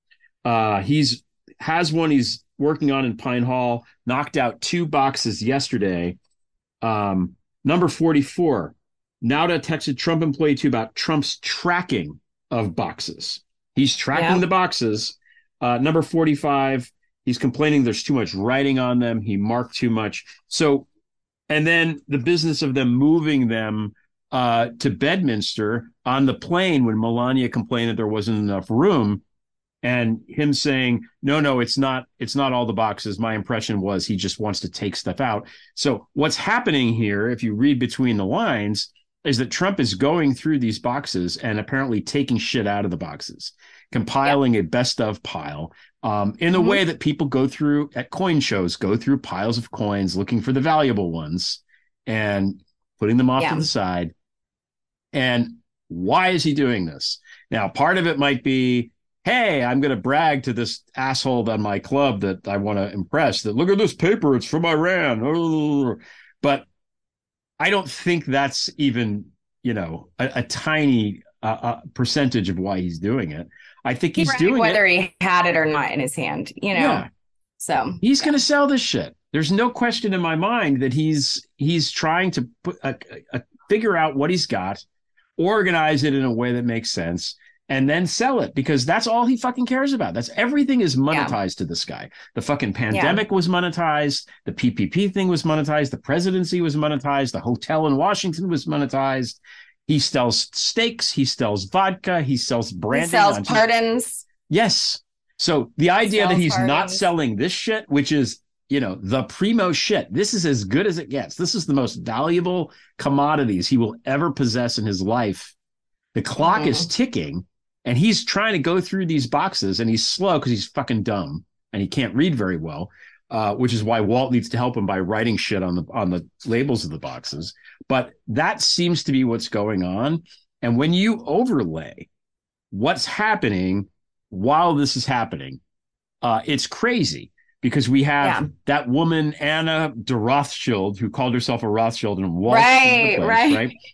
Uh, he's has one he's working on in Pine Hall, knocked out two boxes yesterday. Um, number forty-four. Nauta texted Trump employee two about Trump's tracking of boxes. He's tracking yeah. the boxes. Uh, number forty-five, he's complaining there's too much writing on them. He marked too much. So, and then the business of them moving them uh, to Bedminster on the plane when Melania complained that there wasn't enough room, and him saying, no, no, it's not, it's not all the boxes. My impression was he just wants to take stuff out. So what's happening here, if you read between the lines, is that Trump is going through these boxes and apparently taking shit out of the boxes, compiling yep. a best of pile um, in the mm-hmm. way that people go through at coin shows, go through piles of coins, looking for the valuable ones and putting them off yeah. to the side. And why is he doing this? Now, part of it might be, hey, I'm going to brag to this asshole on my club that I want to impress, that look at this paper, it's from Iran. But I don't think that's even, you know, a, a tiny uh, uh, percentage of why he's doing it. I think he's right, doing whether it. he had it or not in his hand, you know. Yeah. So he's yeah. going to sell this shit. There's no question in my mind that he's he's trying to put a, a, figure out what he's got, organize it in a way that makes sense, and then sell it, because that's all he fucking cares about. That's everything is monetized yeah. to this guy. The fucking pandemic yeah. was monetized. The P P P thing was monetized. The presidency was monetized. The hotel in Washington was monetized. He sells steaks. He sells vodka. He sells branding. He sells pardons. Yes. So the idea sells that he's pardons. not selling this shit, which is, you know, the primo shit, this is as good as it gets. This is the most valuable commodities he will ever possess in his life. The clock mm-hmm. is ticking. And he's trying to go through these boxes, and he's slow because he's fucking dumb and he can't read very well, uh, which is why Walt needs to help him by writing shit on the on the labels of the boxes. But that seems to be what's going on. And when you overlay what's happening while this is happening, uh, it's crazy, because we have yeah. that woman, Anna de Rothschild, who called herself a Rothschild and Wall right, place, right. right?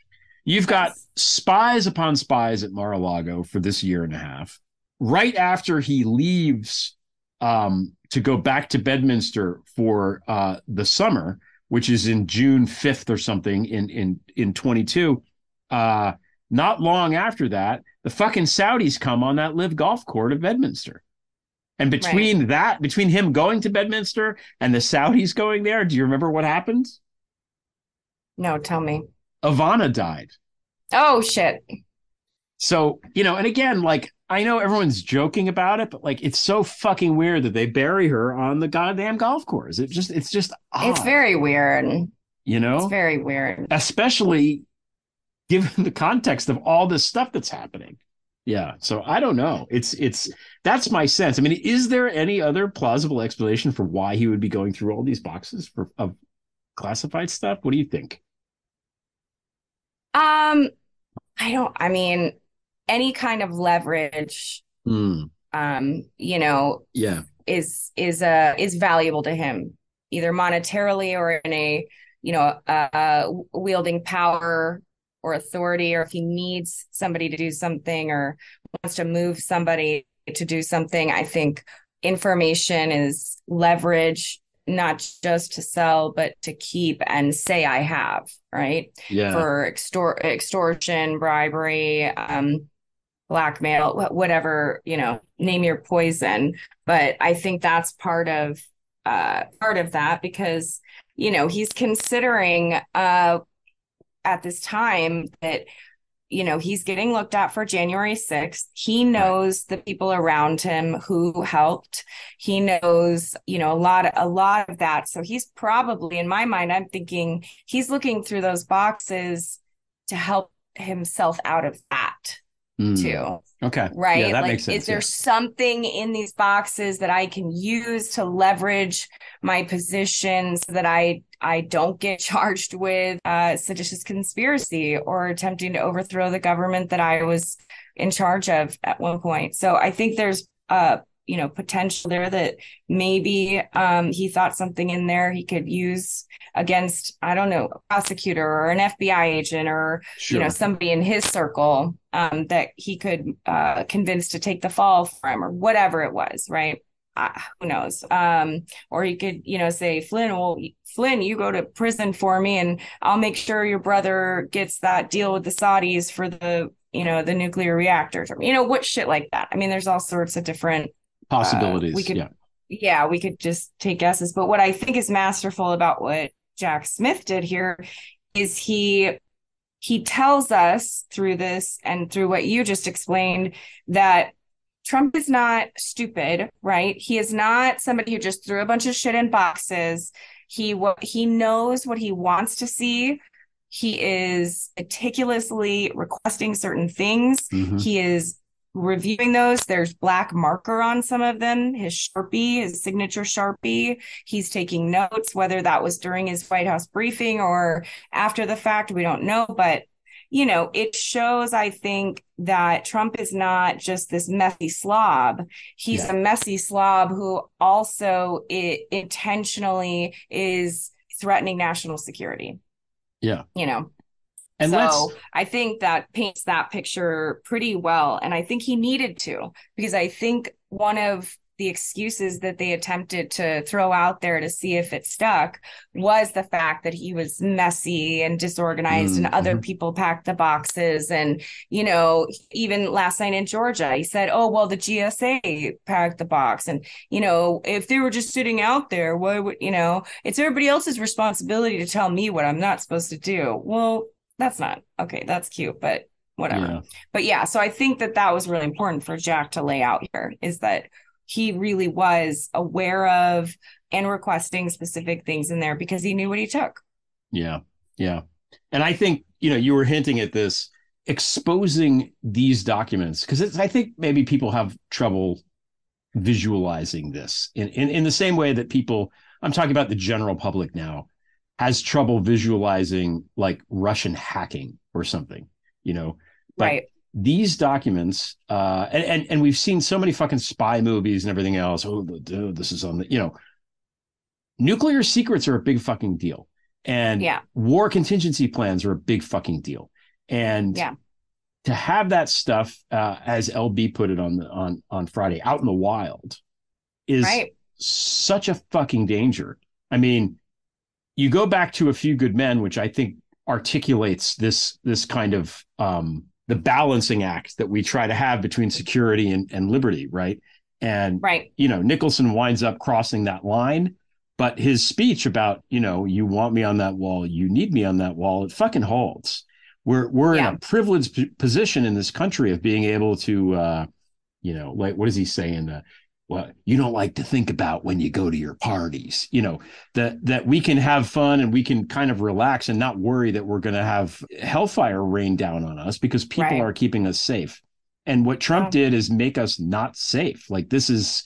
You've got spies upon spies at Mar-a-Lago for this year and a half. Right after he leaves um, to go back to Bedminster for uh, the summer, which is in June fifth or something in in in twenty-two, uh, not long after that, the fucking Saudis come on that live golf course at Bedminster. And between right. that, between him going to Bedminster and the Saudis going there, do you remember what happened? No, tell me. Ivana died. Oh, shit. So, you know, and again, like, I know everyone's joking about it, but like, it's so fucking weird that they bury her on the goddamn golf course. It just, it's just odd. It's very weird. You know? It's very weird. Especially given the context of all this stuff that's happening. Yeah. So I don't know. It's, it's, that's my sense. I mean, is there any other plausible explanation for why he would be going through all these boxes for of classified stuff? What do you think? Um, I don't, I mean, any kind of leverage, mm. um, you know, yeah, is, is, uh, is valuable to him, either monetarily or in a, you know, uh, wielding power or authority, or if he needs somebody to do something or wants to move somebody to do something. I think information is leverage, not just to sell, but to keep and say I have, right? Yeah. For extor- extortion, bribery, um, blackmail, whatever, you know, name your poison. But I think that's part of uh, part of that because, you know, he's considering uh, at this time that, you know, he's getting looked at for January sixth. He knows right. the people around him who helped. He knows, you know, a lot, a lot of that. So he's probably, in my mind, I'm thinking he's looking through those boxes to help himself out of that mm. too. Okay. Right. Yeah, that like, makes sense. Is there yeah. something in these boxes that I can use to leverage my position so that I, I don't get charged with uh, seditious conspiracy or attempting to overthrow the government that I was in charge of at one point? So I think there's uh, you know, potential there that maybe um, he thought something in there he could use against, I don't know, a prosecutor or an F B I agent or, sure. you know, somebody in his circle um, that he could uh, convince to take the fall for him or whatever it was, right? Uh, who knows? Um, or he could, you know, say, Flynn, well, Flynn, you go to prison for me and I'll make sure your brother gets that deal with the Saudis for the, you know, the nuclear reactors, or, you know, what shit like that. I mean, there's all sorts of different possibilities. Uh, we could, yeah. yeah, we could just take guesses. But what I think is masterful about what Jack Smith did here is he he tells us through this and through what you just explained that Trump is not stupid, right? He is not somebody who just threw a bunch of shit in boxes. He he knows what he wants to see. He is meticulously requesting certain things. Mm-hmm. He is reviewing those. There's black marker on some of them, his Sharpie, his signature Sharpie. He's taking notes, whether that was during his White House briefing or after the fact, we don't know. But, you know, it shows, I think, that Trump is not just this messy slob. He's yeah. a messy slob who also it, intentionally is threatening national security. Yeah. You know. And so I think that paints that picture pretty well. And I think he needed to, because I think one of the excuses that they attempted to throw out there to see if it stuck was the fact that he was messy and disorganized mm-hmm. and other people packed the boxes. And, you know, even last night in Georgia, he said, oh, well, the G S A packed the box. And, you know, if they were just sitting out there, why would, you know, it's everybody else's responsibility to tell me what I'm not supposed to do. Well, that's not okay. That's cute, but whatever. Yeah. But yeah, so I think that that was really important for Jack to lay out here, is that he really was aware of and requesting specific things in there because he knew what he took. Yeah. Yeah. And I think, you know, you were hinting at this, exposing these documents, because I think maybe people have trouble visualizing this in, in, in the same way that people, I'm talking about the general public now, has trouble visualizing like Russian hacking or something, you know, but right. these documents, uh, and, and, and we've seen so many fucking spy movies and everything else. Oh, this is on the, you know, nuclear secrets are a big fucking deal, and yeah. war contingency plans are a big fucking deal. And yeah. to have that stuff, uh, as L B put it on the on on Friday, out in the wild, is right. such a fucking danger. I mean, you go back to A Few Good Men, which I think articulates this this kind of um, the balancing act that we try to have between security and, and liberty, right? And right. you know, Nicholson winds up crossing that line, but his speech about, you know, you want me on that wall, you need me on that wall, it fucking holds. We're we're yeah. in a privileged p- position in this country of being able to, uh, you know, like what does he say in the what you don't like to think about when you go to your parties, you know, that that we can have fun and we can kind of relax and not worry that we're going to have hellfire rain down on us because people right. are keeping us safe. And what Trump yeah. did is make us not safe. Like, this is,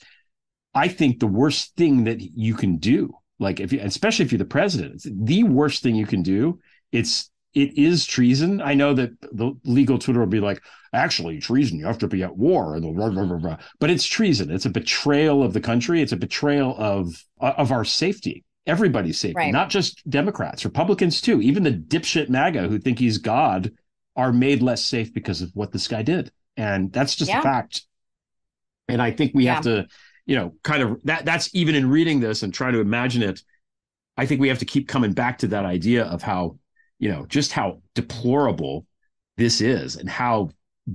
I think, the worst thing that you can do. Like, if you, especially if you're the president, it's the worst thing you can do. It's it is treason. I know that the legal Twitter will be like, actually, treason, you have to be at war, and blah, blah, blah, blah. But it's treason. It's a betrayal of the country. It's a betrayal of of our safety, everybody's safety, right. not just Democrats, Republicans too. Even the dipshit MAGA who think he's God are made less safe because of what this guy did, and that's just yeah. a fact. And I think we yeah. have to, you know, kind of that. That's even in reading this and trying to imagine it. I think we have to keep coming back to that idea of how, you know, just how deplorable this is and how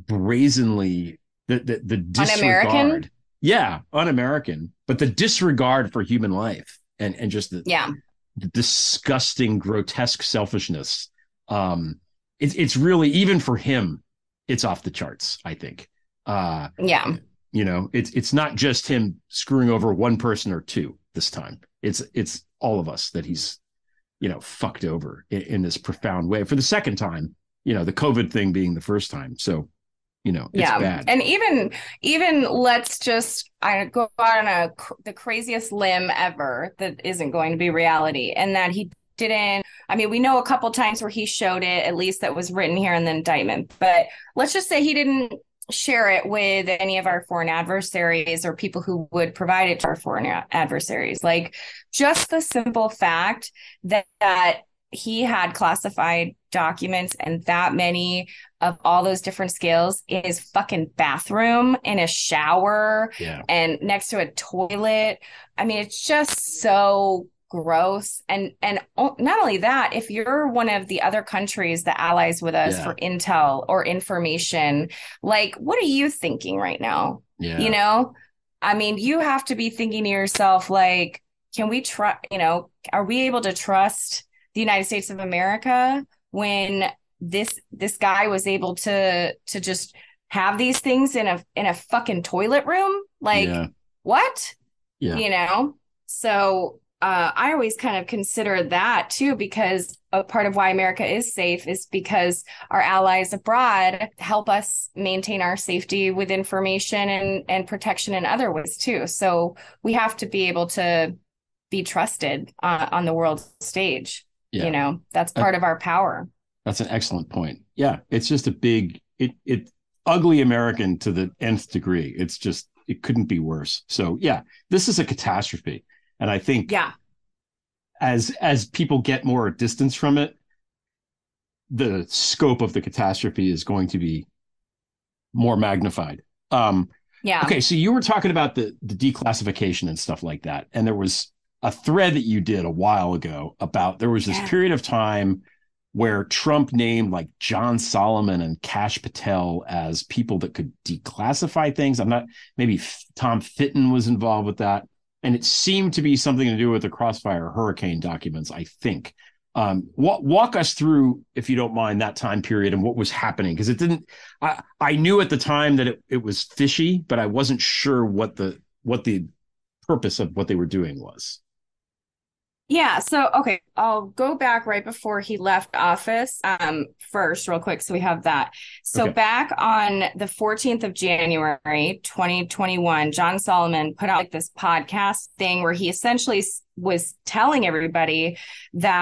brazenly the the, the disregard, un-American? yeah, un-American, but the disregard for human life and and just the, yeah. the disgusting, grotesque selfishness. Um, it's it's really, even for him, it's off the charts, I think. Uh, yeah, you know, it's it's not just him screwing over one person or two this time. It's it's all of us that he's, you know, fucked over in, in this profound way for the second time, you know, the COVID thing being the first time. So, you know, it's yeah. bad. And even, even let's just, I go out on a, the craziest limb ever that isn't going to be reality. And that he didn't, I mean, we know a couple times where he showed it, at least that was written here in the indictment, but let's just say he didn't share it with any of our foreign adversaries or people who would provide it to our foreign adversaries. Like, just the simple fact that, that he had classified documents and that many of all those different scales in his fucking bathroom, in a shower, yeah. and next to a toilet. I mean, it's just so gross. And and not only that, if you're one of the other countries that allies with us yeah. for intel or information, like, what are you thinking right now? Yeah. You know, I mean, you have to be thinking to yourself, like, can we trust, you know, are we able to trust the United States of America when this this guy was able to to just have these things in a in a fucking toilet room? Like, yeah. what? Yeah. You know? So Uh, I always kind of consider that too, because a part of why America is safe is because our allies abroad help us maintain our safety with information and, and protection in other ways too. So we have to be able to be trusted uh, on the world stage. Yeah. You know, that's part I, of our power. That's an excellent point. Yeah. It's just a big, it, it ugly American to the nth degree. It's just, it couldn't be worse. So yeah, this is a catastrophe. And I think yeah. as as people get more distance from it, the scope of the catastrophe is going to be more magnified. Um, yeah. Okay, so you were talking about the, the declassification and stuff like that. And there was a thread that you did a while ago about there was this yeah. period of time where Trump named like John Solomon and Kash Patel as people that could declassify things. I'm not, maybe Tom Fitton was involved with that. And it seemed to be something to do with the Crossfire Hurricane documents, I think. Um, walk, walk us through, if you don't mind, that time period and what was happening. Because it didn't, I, I knew at the time that it, it was fishy, but I wasn't sure what the what the purpose of what they were doing was. Yeah. So, okay, I'll go back right before he left office um, first real quick. So we have that. So okay. back on the fourteenth of January, twenty twenty-one, John Solomon put out like this podcast thing where he essentially was telling everybody that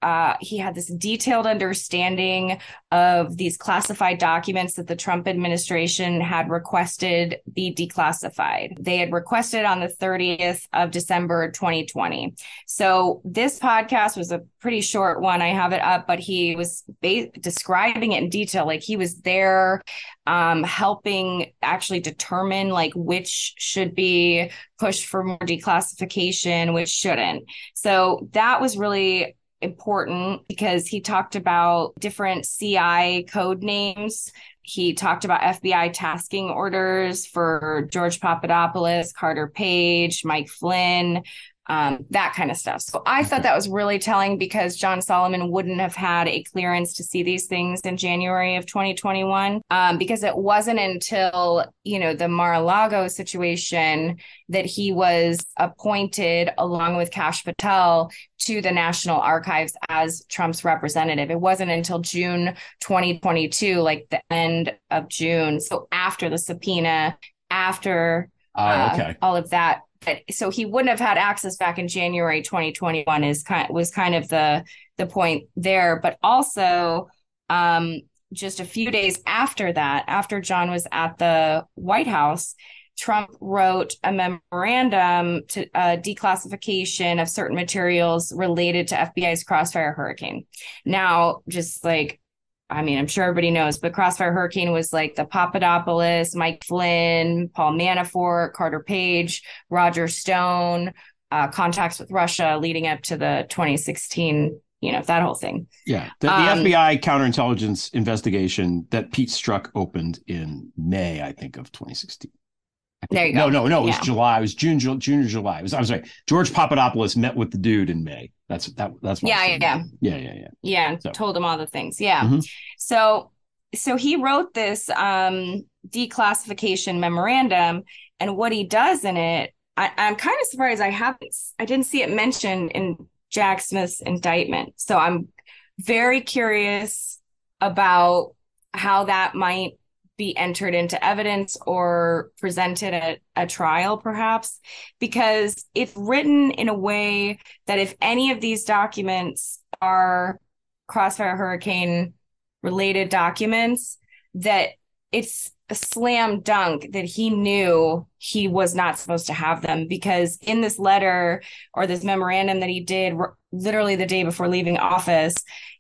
uh, he had this detailed understanding of these classified documents that the Trump administration had requested be declassified. They had requested on the thirtieth of December, twenty twenty. So this podcast was a pretty short one. I have it up, but he was ba- describing it in detail. Like he was there um, helping actually determine like which should be pushed for more declassification, which shouldn't. So that was really important because he talked about different C I code names. He talked about F B I tasking orders for George Papadopoulos, Carter Page, Mike Flynn, um, that kind of stuff. So I thought that was really telling because John Solomon wouldn't have had a clearance to see these things in January of twenty twenty-one, um, because it wasn't until, you know, the Mar-a-Lago situation that he was appointed along with Kash Patel to the National Archives as Trump's representative. It wasn't until June twenty twenty-two, like the end of June. So after the subpoena, after uh, okay. uh, all of that. So he wouldn't have had access back in January twenty twenty-one is kind was kind of the the point there. But also um, just a few days after that, after John was at the White House, Trump wrote a memorandum to uh, declassification of certain materials related to F B I's Crossfire Hurricane. Now, just like, I mean, I'm sure everybody knows, but Crossfire Hurricane was like the Papadopoulos, Mike Flynn, Paul Manafort, Carter Page, Roger Stone, uh, contacts with Russia leading up to the twenty sixteen, you know, that whole thing. Yeah. The, the um, F B I counterintelligence investigation that Pete Strzok opened in May, I think, of twenty sixteen. There you No, go. no, no. It was Yeah. July. It was June, June, June or July. It was, I'm sorry. George Papadopoulos met with the dude in May. That's that. That's what Yeah, I yeah, was yeah. saying. yeah, yeah, yeah. Yeah, So. told him all the things. Yeah. Mhm. So so he wrote this um declassification memorandum, and what he does in it, I, I'm kind of surprised I haven't I didn't see it mentioned in Jack Smith's indictment. So I'm very curious about how that might be entered into evidence or presented at a trial, perhaps, because it's written in a way that if any of these documents are Crossfire Hurricane related documents, that it's a slam dunk that he knew he was not supposed to have them, because in this letter or this memorandum that he did r- literally the day before leaving office,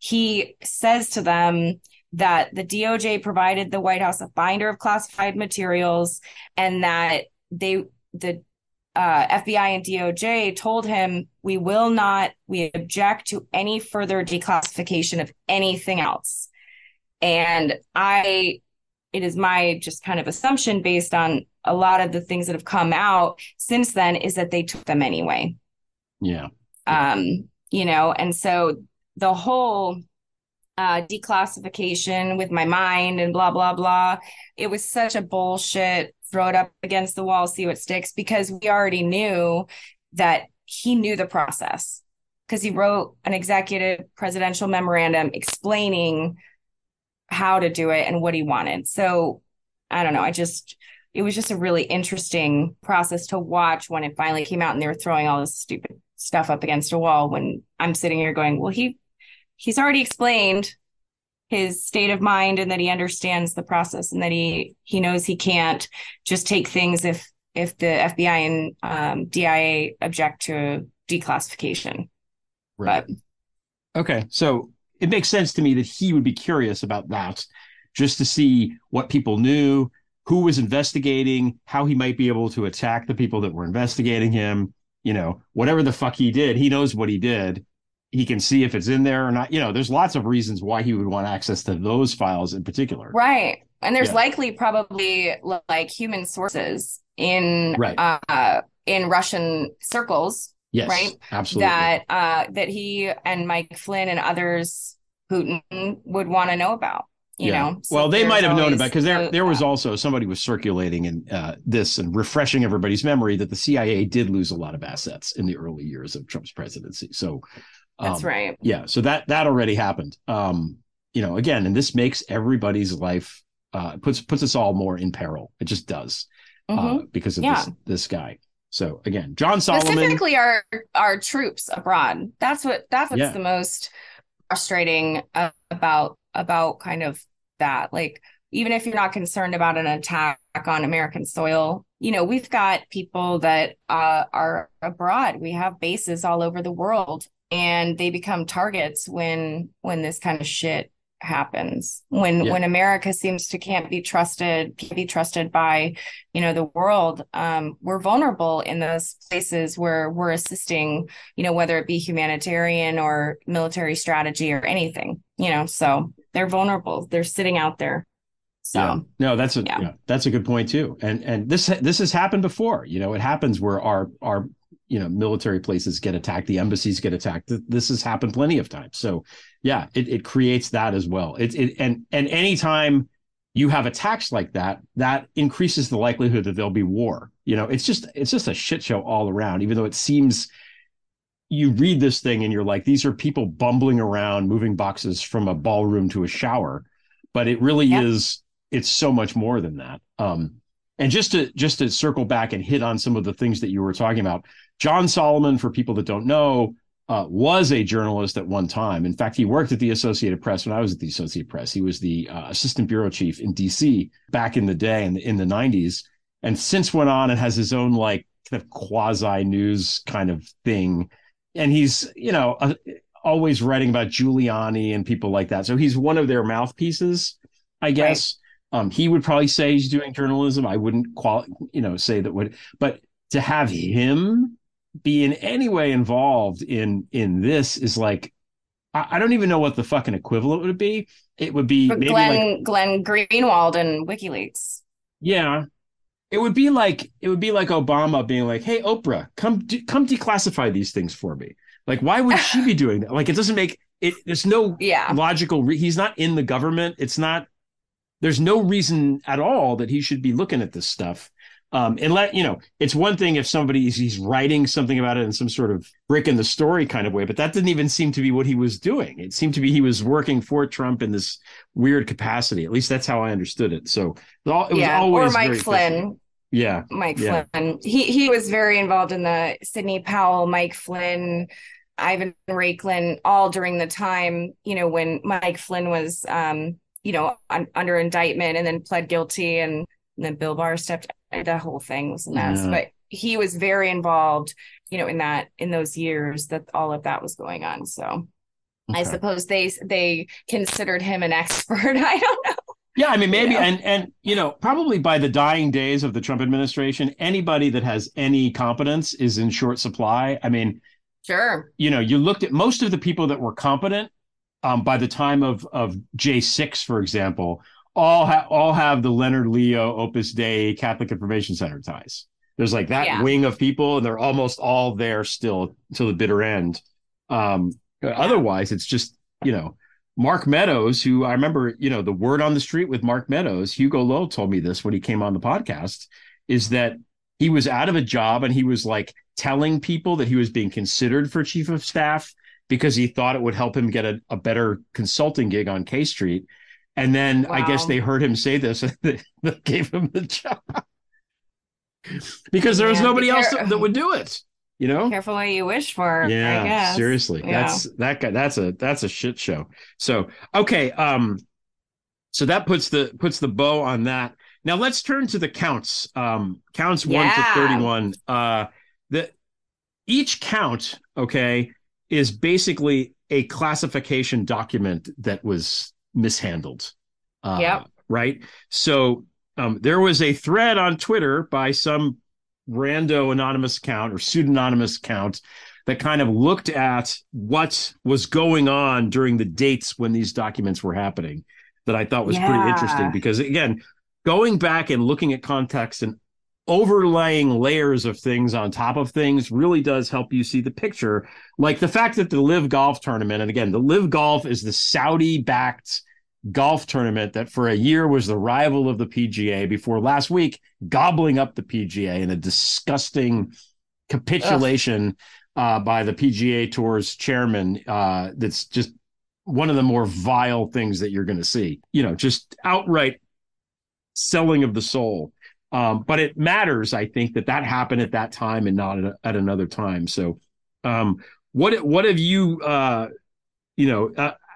he says to them that the D O J provided the White House a binder of classified materials, and that they, the uh, F B I and D O J told him, we will not, we object to any further declassification of anything else. And I, it is my just kind of assumption based on a lot of the things that have come out since then is that they took them anyway. Yeah. Um, you know, and so the whole uh, declassification with my mind and blah, blah, blah, it was such a bullshit, throw it up against the wall, see what sticks, because we already knew that he knew the process, because he wrote an executive presidential memorandum explaining how to do it and what he wanted. So I don't know. I just, it was just a really interesting process to watch when it finally came out and they were throwing all this stupid stuff up against a wall, when I'm sitting here going, well, he, he's already explained his state of mind and that he understands the process and that he, he knows he can't just take things if, if the F B I and um, D I A object to declassification. Right. But okay. So it makes sense to me that he would be curious about that, just to see what people knew, who was investigating, how he might be able to attack the people that were investigating him. You know, whatever the fuck he did, he knows what he did. He can see if it's in there or not. You know, there's lots of reasons why he would want access to those files in particular. Right. And there's Yeah. likely probably like human sources in Right. uh, in Russian circles. Yes, right. absolutely. That uh, that he and Mike Flynn and others, Putin, would want to know about. You Yeah. know, So well, they there's might have known always about, because there the- there was also somebody was circulating in uh, this and refreshing everybody's memory that the C I A did lose a lot of assets in the early years of Trump's presidency. So um, That's right. Yeah. So that that already happened. Um, you know, again, and this makes everybody's life uh, puts puts us all more in peril. It just does uh, Mhm. because of Yeah. this this guy. So again, John Solomon. Specifically our our troops abroad. That's what that's what's Yeah. the most frustrating uh, about about kind of that. Like, even if you're not concerned about an attack on American soil, you know, we've got people that uh, are abroad. We have bases all over the world, and they become targets when when this kind of shit happens. When Yeah. when America seems to can't be trusted, can't be trusted by, you know, the world. Um, we're vulnerable in those places where we're assisting, you know, whether it be humanitarian or military strategy or anything, you know. So they're vulnerable. They're sitting out there. So yeah. no, that's a yeah. yeah, that's a good point too. And and this this has happened before. You know, it happens where our our you know military places get attacked, the embassies get attacked. This has happened plenty of times. So yeah, it it creates that as well. It it and and anytime you have attacks like that, that increases the likelihood that there'll be war. You know, it's just it's just a shit show all around. Even though it seems, you read this thing and you're like, these are people bumbling around, moving boxes from a ballroom to a shower, but it really Yep. is. It's so much more than that. Um, and just to just to circle back and hit on some of the things that you were talking about, John Solomon, for people that don't know, uh, was a journalist at one time. In fact, he worked at the Associated Press when I was at the Associated Press. He was the uh, assistant bureau chief in D C back in the day, in the, in the nineties, and since went on and has his own like kind of quasi news kind of thing. And he's, you know, uh, always writing about Giuliani and people like that. So he's one of their mouthpieces, I guess. Right. Um, he would probably say he's doing journalism. I wouldn't qual, you know, say that would, but to have him be in any way involved in in this is like, I, I don't even know what the fucking equivalent would be. It would be But maybe Glenn like, Glenn Greenwald and WikiLeaks. yeah, it would be like it would be like Obama being like, "Hey, Oprah, come de- come declassify these things for me." Like, why would she be doing that? Like, it doesn't make it. There's no Yeah. logical. Re- he's not in the government. It's not. There's no reason at all that he should be looking at this stuff. Um, and let you know, it's one thing if somebody is he's writing something about it in some sort of brick in the story kind of way, but that didn't even seem to be what he was doing. It seemed to be he was working for Trump in this weird capacity. At least that's how I understood it. So it was Yeah. always Or Mike very Flynn. fishy. Yeah, Mike yeah. Flynn. He he was very involved in the Sidney Powell, Mike Flynn, Ivan Raiklin, all during the time, you know, when Mike Flynn was, um, you know, un, under indictment and then pled guilty, and, and then Bill Barr stepped. The whole thing was a mess, Yeah. but he was very involved, you know, in that in those years that all of that was going on. So Okay. I suppose they they considered him an expert. I don't know. Yeah, I mean, maybe, Yeah. and and you know, probably by the dying days of the Trump administration, anybody that has any competence is in short supply. I mean, Sure. you know, you looked at most of the people that were competent um, by the time of of J six, for example, all ha- all have the Leonard Leo, Opus Dei, Catholic Information Center ties. There's like that Yeah. wing of people, and they're almost all there still till the bitter end. Um, Otherwise, it's just, you know, Mark Meadows, who I remember, you know, the word on the street with Mark Meadows, Hugo Lowe told me this when he came on the podcast, is that he was out of a job and he was like telling people that he was being considered for chief of staff because he thought it would help him get a, a better consulting gig on K Street. And then I guess Wow. they heard him say this and they they gave him the job because there was Man, nobody be else care- that, that would do it, you know? Careful what you wish for. I Yeah, guess. seriously. Yeah. That's that guy. That's a that's a shit show. So okay, um, so that puts the puts the bow on that. Now let's turn to the counts. Um, counts one to Yeah. thirty-one. Uh, the each count, okay, is basically a classification document that was mishandled. Uh, Yep. Right. So um, there was a thread on Twitter by some rando anonymous account or pseudonymous account that kind of looked at what was going on during the dates when these documents were happening, that I thought was pretty Yeah. interesting, because again, going back and looking at context and overlaying layers of things on top of things really does help you see the picture. Like the fact that the Live Golf tournament, and again, the Live Golf is the Saudi backed golf tournament that for a year was the rival of the P G A before last week gobbling up the P G A in a disgusting capitulation uh, by the P G A Tour's chairman. Uh, that's just one of the more vile things that you're going to see, you know, just outright selling of the soul. Um, but it matters, I think, that that happened at that time and not at, at another time. So um, what what have you, uh, you know, uh,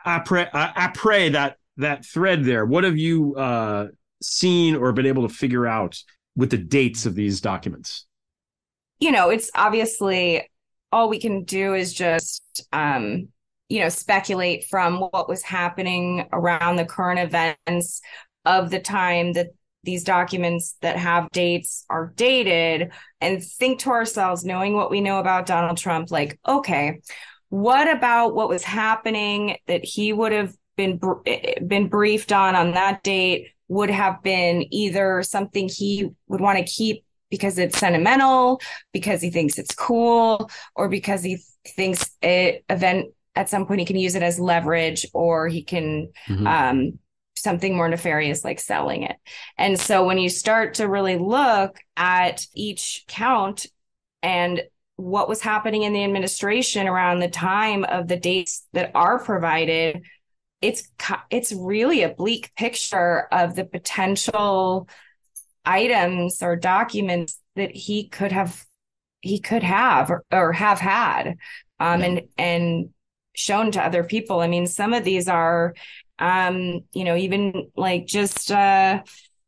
après, après that that thread there, what have you uh, seen or been able to figure out with the dates of these documents? You know, it's obviously all we can do is just, um, you know, speculate from what was happening around the current events of the time that these documents that have dates are dated, and think to ourselves, knowing what we know about Donald Trump, like, okay, what about what was happening that he would have been been briefed on on that date would have been either something he would want to keep because it's sentimental, because he thinks it's cool, or because he thinks it event at some point he can use it as leverage, or he can mm-hmm. um, something more nefarious like selling it. And so when you start to really look at each count and what was happening in the administration around the time of the dates that are provided, it's it's really a bleak picture of the potential items or documents that he could have he could have or, or have had um, yeah. and and shown to other people. I mean, some of these are, um, you know, even like just uh,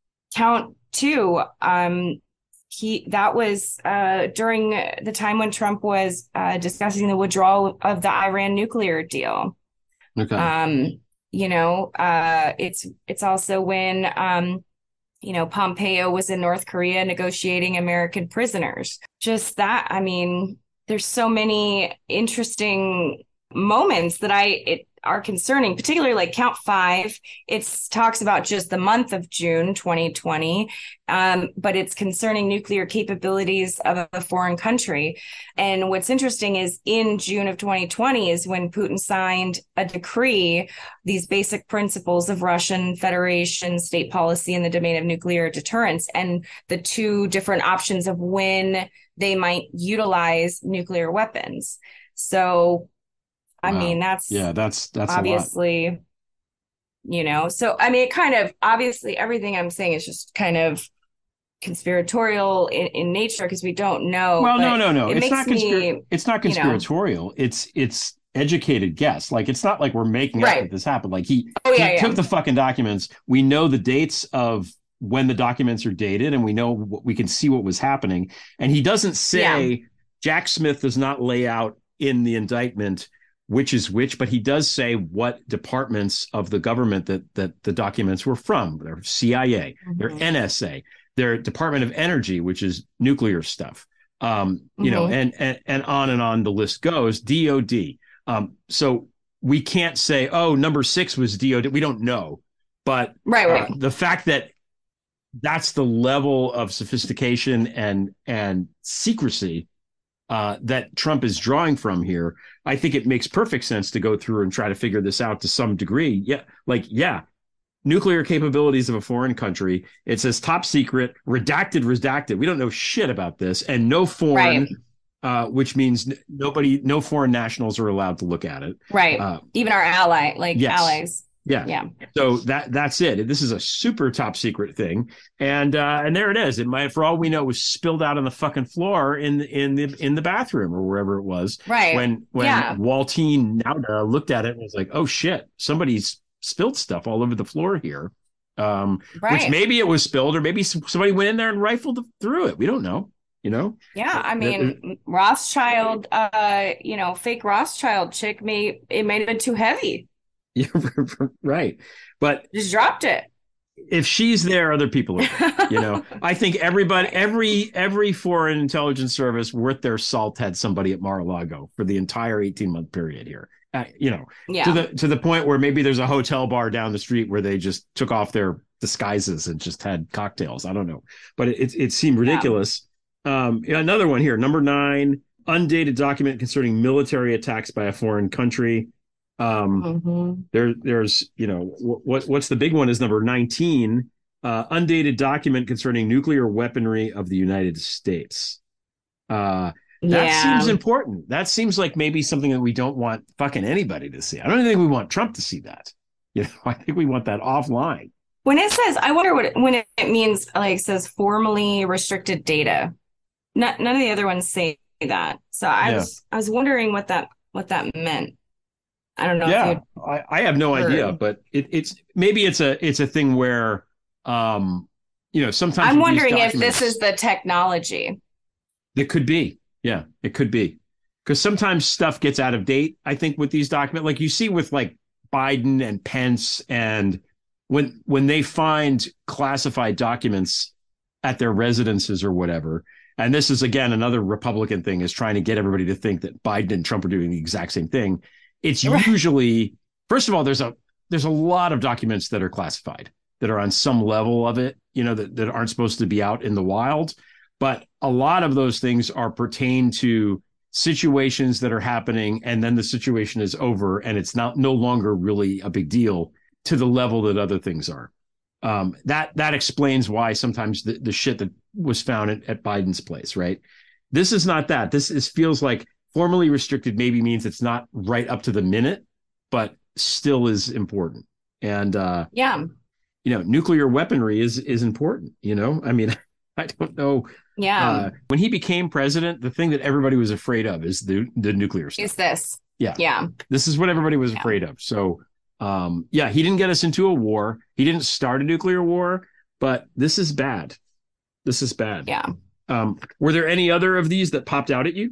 count two. Um, he that was uh, during the time when Trump was uh, discussing the withdrawal of the Iran nuclear deal. Okay. Um, you know, uh, it's it's also when um, you know, Pompeo was in North Korea negotiating American prisoners. Just that. I mean, there's so many interesting moments that I it are concerning, particularly like count five. It talks about just the month of June twenty twenty, um, but it's concerning nuclear capabilities of a foreign country. And what's interesting is in June of twenty twenty is when Putin signed a decree, these basic principles of Russian Federation state policy in the domain of nuclear deterrence, and the two different options of when they might utilize nuclear weapons. So I wow. mean, that's yeah, that's that's obviously, you know, so I mean, it kind of obviously everything I'm saying is just kind of conspiratorial in, in nature because we don't know. Well, no, no, no. It it's makes not conspira- me, it's not conspiratorial. You know, it's it's educated guess. Like, it's not like we're making right. up that this happened. Like he, oh, yeah, he yeah. took the fucking documents. We know the dates of when the documents are dated, and we know what, we can see what was happening. And he doesn't say yeah. Jack Smith does not lay out in the indictment which is which, but he does say what departments of the government that that the documents were from. They're C I A, mm-hmm. they're N S A, they're Department of Energy, which is nuclear stuff. Um, you mm-hmm. know, and, and and on and on the list goes. D O D. Um, so we can't say, oh, number six was D O D. We don't know, but right, right. Uh, the fact that that's the level of sophistication and and secrecy Uh, that Trump is drawing from here, I think it makes perfect sense to go through and try to figure this out to some degree. Yeah, like, yeah, nuclear capabilities of a foreign country. It says top secret, redacted, redacted. We don't know shit about this, and no foreign, right. uh, which means n- nobody, no foreign nationals are allowed to look at it. Right. Uh, Even our ally, like yes. allies. Yeah. Yeah. So that that's it. This is a super top secret thing. And uh, and there it is. It might, for all we know, it was spilled out on the fucking floor in in the in the bathroom or wherever it was. Right. When when yeah. Waltine Nauta looked at it and was like, oh shit, somebody's spilled stuff all over the floor here. Um, right. Which maybe it was spilled, or maybe somebody went in there and rifled through it. We don't know. You know? Yeah, I mean, it, it, Rothschild, uh, you know, fake Rothschild chick may it may have been too heavy. Yeah, right. But just dropped it. If she's there, other people are there, you know. I think everybody, every every foreign intelligence service worth their salt had somebody at Mar-a-Lago for the entire eighteen month period here. Uh, you know, yeah. to the to the point where maybe there's a hotel bar down the street where they just took off their disguises and just had cocktails. I don't know, but it it, it seemed ridiculous. Yeah. Um, another one here, number nine, undated document concerning military attacks by a foreign country. Um, mm-hmm. there, there's, you know, what, what's the big one is number nineteen, uh, undated document concerning nuclear weaponry of the United States. Uh, that yeah. seems important. That seems like maybe something that we don't want fucking anybody to see. I don't think we want Trump to see that. You know, I think we want that offline. When it says, I wonder what it, when it means, like, it says formally restricted data. Not, none of the other ones say that. So I yeah. was, I was wondering what that, what that meant. I don't know. Yeah, if I, I have no heard. idea, but it, it's maybe it's a it's a thing where, um, you know, sometimes I'm with these wondering if documents- this is the technology. It could be. Yeah, it could be. Because sometimes stuff gets out of date, I think, with these documents. Like you see with like Biden and Pence, and when when they find classified documents at their residences or whatever. And this is, again, another Republican thing, is trying to get everybody to think that Biden and Trump are doing the exact same thing. It's usually, first of all, there's a there's a lot of documents that are classified that are on some level of it, you know, that, that aren't supposed to be out in the wild. But a lot of those things are pertain to situations that are happening, and then the situation is over and it's not no longer really a big deal to the level that other things are. Um, that that explains why sometimes the, the shit that was found at, at Biden's place, right? This is not that. This is feels like formally restricted maybe means it's not right up to the minute, but still is important. And uh, yeah, you know, nuclear weaponry is is important. You know, I mean, I don't know. Yeah. Uh, when he became president, the thing that everybody was afraid of is the the nuclear stuff. Is this? Yeah. Yeah. This is what everybody was yeah. afraid of. So, um, yeah, he didn't get us into a war. He didn't start a nuclear war, but this is bad. This is bad. Yeah. Um, were there any other of these that popped out at you?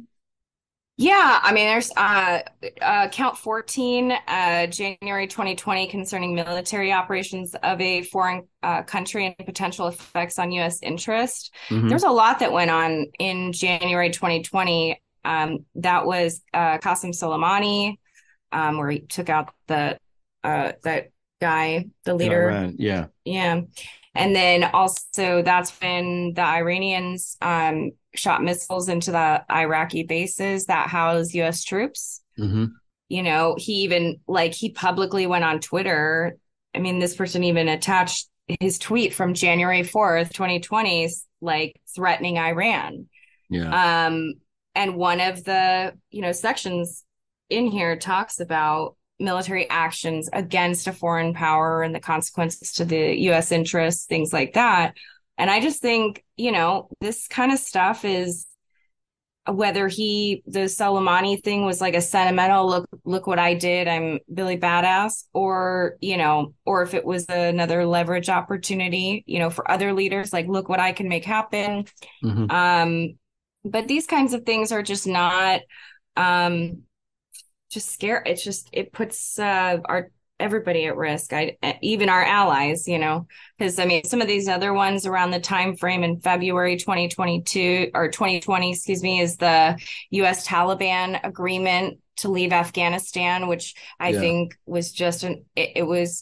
Yeah, I mean, there's uh, uh, count fourteen, uh, January twenty twenty, concerning military operations of a foreign uh, country and potential effects on U S interest. Mhm. There's a lot that went on in January twenty twenty. Um, that was uh, Qasem Soleimani, um, where he took out the uh, that guy, the leader. Iran, yeah. Yeah. And then also that's when the Iranians um, shot missiles into the Iraqi bases that house U S troops. Mm-hmm. You know, he even like he publicly went on Twitter. I mean, this person even attached his tweet from January fourth, twenty twenty, like threatening Iran. Yeah. Um, and one of the, you know, sections in here talks about military actions against a foreign power and the consequences to the U S interests, things like that. And I just think, you know, this kind of stuff is, whether he, the Soleimani thing was like a sentimental, look, look what I did, I'm Billy Badass, or, you know, or if it was another leverage opportunity, you know, for other leaders, like, look what I can make happen. Mm-hmm. Um, but these kinds of things are just not, um, just scare. It's just, it puts uh, our everybody at risk. I even our allies, you know, because I mean, some of these other ones around the time frame in February twenty twenty-two or twenty twenty, excuse me, is the U S Taliban agreement to leave Afghanistan, which I Yeah. think was just an it, it was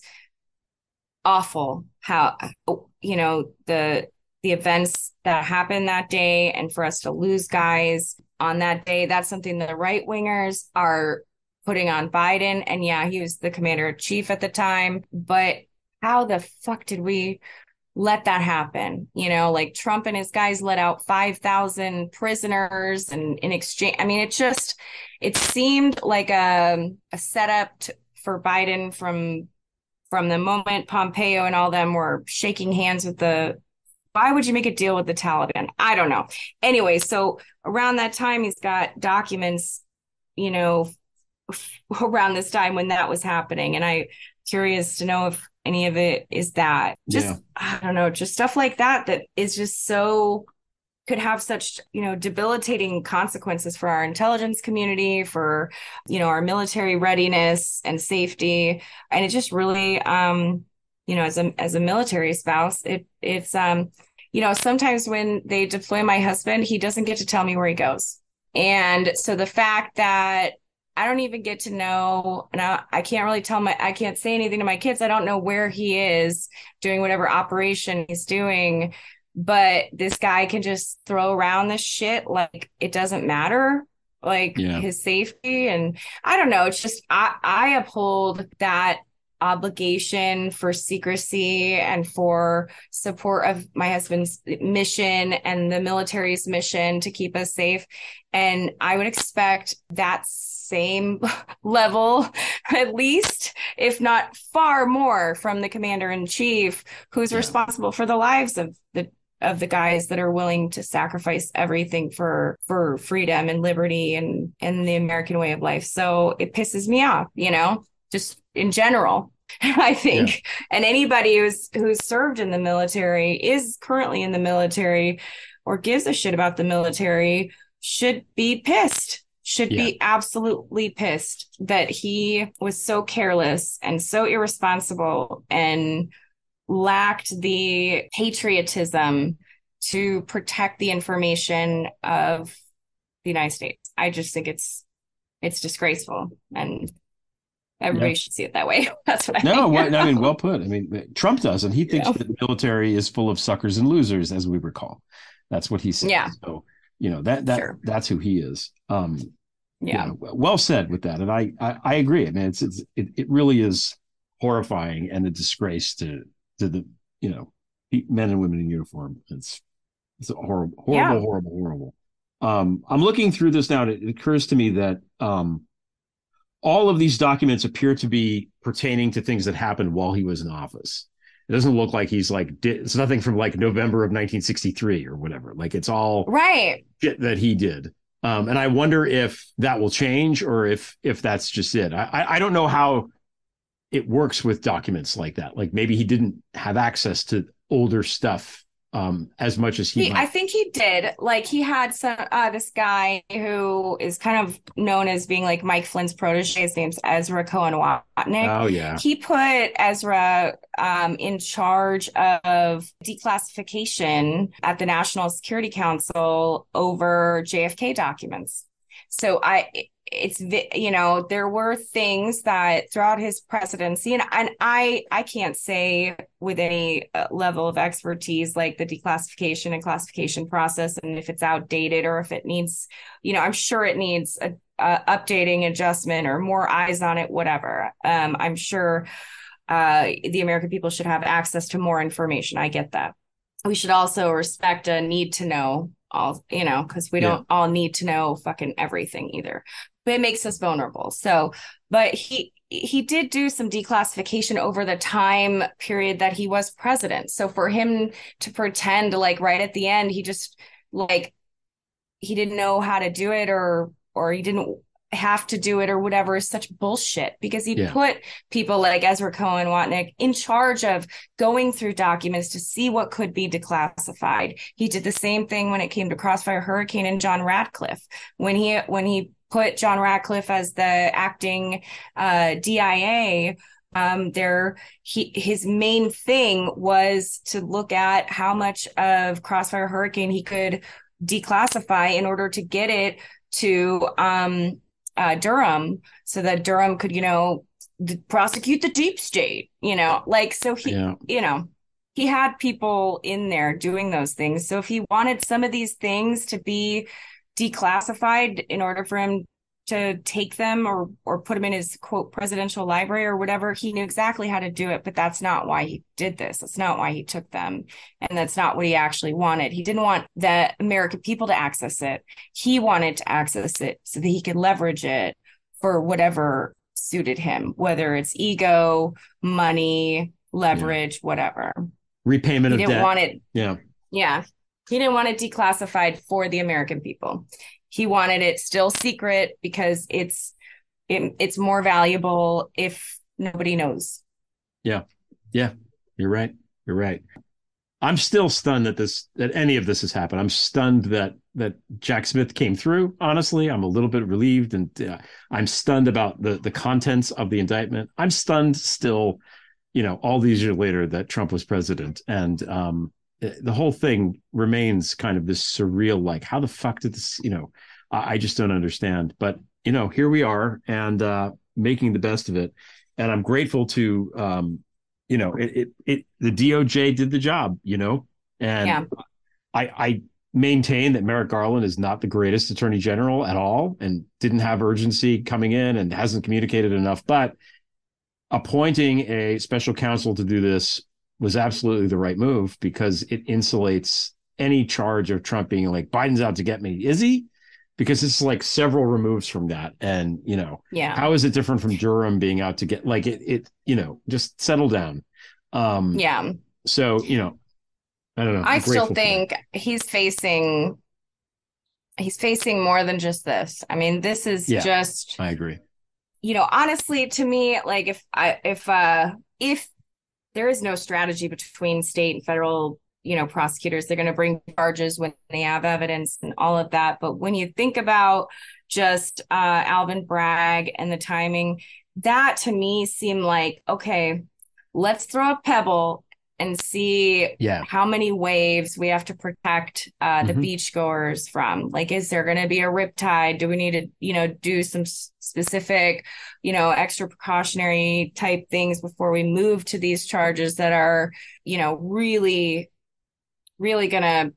awful how, you know, the the events that happened that day, and for us to lose guys on that day. That's something the right wingers are putting on Biden. And yeah, he was the commander in chief at the time, but how the fuck did we let that happen? You know, like Trump and his guys let out five thousand prisoners, and in exchange, I mean, it just, it seemed like a, a setup to, for Biden from, from the moment Pompeo and all them were shaking hands with the, why would you make a deal with the Taliban? I don't know. Anyway, so around that time, he's got documents, you know, around this time when that was happening. And I'm curious to know if any of it is that. Just, Yeah. I don't know, just stuff like that, that is just so, could have such, you know, debilitating consequences for our intelligence community, for, you know, our military readiness and safety. And it just really, um, you know, as a, as a military spouse, it, it's, um, you know, sometimes when they deploy my husband, he doesn't get to tell me where he goes. And so the fact that I don't even get to know, and I, I can't really tell my, I can't say anything to my kids. I don't know where he is doing whatever operation he's doing, but this guy can just throw around this shit like it doesn't matter, like Yeah. his safety. And I don't know, it's just, I, I uphold that obligation for secrecy and for support of my husband's mission and the military's mission to keep us safe. And I would expect that same level, at least, if not far more, from the commander in chief, who's Yeah. responsible for the lives of the of the guys that are willing to sacrifice everything for for freedom and liberty and and the American way of life. So it pisses me off, you know, just in general. I think, yeah. And anybody who's who's served in the military, is currently in the military, or gives a shit about the military should be pissed. Should yeah. be absolutely pissed that he was so careless and so irresponsible and lacked the patriotism to protect the information of the United States. I just think it's it's disgraceful, and everybody yeah. should see it that way. That's what I no, think. No, I mean, well put. I mean, Trump doesn't. He thinks yeah. that the military is full of suckers and losers, as we recall. That's what he says. Yeah. So, you know, that that sure. that's who he is. Um, yeah. You know, well said with that. And I, I, I agree. I mean, it's, it's it, it really is horrifying and a disgrace to to the, you know, men and women in uniform. It's it's horrible, horrible, yeah. horrible, horrible. Um, I'm looking through this now, and it occurs to me that um, all of these documents appear to be pertaining to things that happened while he was in office. It doesn't look like he's like, did, it's nothing from like November of nineteen sixty-three or whatever. Like, it's all right shit that he did. Um, and I wonder if that will change, or if if that's just it. I, I don't know how it works with documents like that. Like, maybe he didn't have access to older stuff um, as much as he, he might. I think he did. Like, he had some uh, this guy who is kind of known as being like Mike Flynn's protege. His name's Ezra Cohen Watnick. Oh yeah. He put Ezra um, in charge of declassification at the National Security Council over J F K documents. So I, it's, you know, there were things that throughout his presidency, and, and I, I can't say with any level of expertise, like the declassification and classification process, and if it's outdated or if it needs, you know, I'm sure it needs a, a updating, adjustment, or more eyes on it, whatever. Um, I'm sure uh, the American people should have access to more information. I get that. We should also respect a need to know all, you know, because we don't yeah. all need to know fucking everything either. But it makes us vulnerable. So, but he he did do some declassification over the time period that he was president. So for him to pretend like right at the end, he just like he didn't know how to do it, or or he didn't have to do it or whatever, is such bullshit, because he yeah. put people like Ezra Cohen Watnick in charge of going through documents to see what could be declassified. He did the same thing when it came to Crossfire Hurricane and John Ratcliffe. When he when he put John Ratcliffe as the acting uh, D I A, um, there he his main thing was to look at how much of Crossfire Hurricane he could declassify in order to get it to um, uh, Durham, so that Durham could, you know, d- prosecute the deep state, you know, like, so he, yeah. you know, he had people in there doing those things. So if he wanted some of these things to be declassified in order for him to take them or or put them in his quote presidential library or whatever, he knew exactly how to do it. But that's not why he did this. That's not why he took them. And that's not what he actually wanted. He didn't want the American people to access it. He wanted to access it so that he could leverage it for whatever suited him, whether it's ego, money, leverage, yeah. whatever. Repayment he of didn't debt. Want it. Yeah. Yeah. He didn't want it declassified for the American people. He wanted it still secret because it's it, it's more valuable if nobody knows. Yeah. Yeah. You're right. You're right. I'm still stunned that this that any of this has happened. I'm stunned that that Jack Smith came through. Honestly, I'm a little bit relieved, and uh, I'm stunned about the the contents of the indictment. I'm stunned still, you know, all these years later, that Trump was president, and um the whole thing remains kind of this surreal, like, how the fuck did this, you know, I just don't understand. But, you know, here we are, and uh, making the best of it. And I'm grateful to, um, you know, it, it, it, the D O J did the job, you know, and yeah. I, I maintain that Merrick Garland is not the greatest attorney general at all, and didn't have urgency coming in and hasn't communicated enough. But appointing a special counsel to do this was absolutely the right move, because it insulates any charge of Trump being like, Biden's out to get me. Is he? Because it's like several removes from that. And, you know, yeah. how is it different from Durham being out to get, like, it, it, you know, just settle down. Um, yeah. So, you know, I don't know. I I'm still grateful for think he's facing he's facing more than just this. I mean, this is Yeah, just, I agree. you know, honestly, to me, like if I if uh if there is no strategy between state and federal, you know, prosecutors, they're going to bring charges when they have evidence and all of that. But when you think about just uh, Alvin Bragg and the timing, that to me seemed like, okay, let's throw a pebble and see Yeah. how many waves we have to protect uh, the Mhm. beachgoers from. Like, is there going to be a riptide? Do we need to, you know, do some s- specific, you know, extra precautionary type things before we move to these charges that are, you know, really, really going to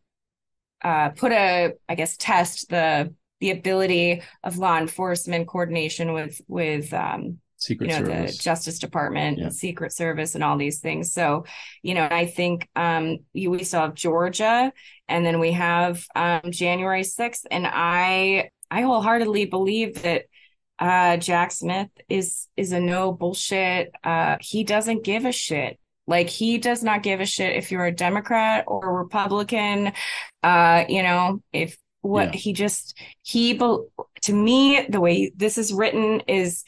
uh, put a, I guess, test the the ability of law enforcement coordination with with um, Secret you know, Service. the Justice Department Yeah. and Secret Service and all these things. So, you know, I think um, you, we still have Georgia, and then we have um, January sixth. And I, I wholeheartedly believe that uh, Jack Smith is, is a no bullshit. Uh, he doesn't give a shit. Like, he does not give a shit if you're a Democrat or a Republican, uh, you know, if what Yeah. he just, he, be- to me, the way this is written is,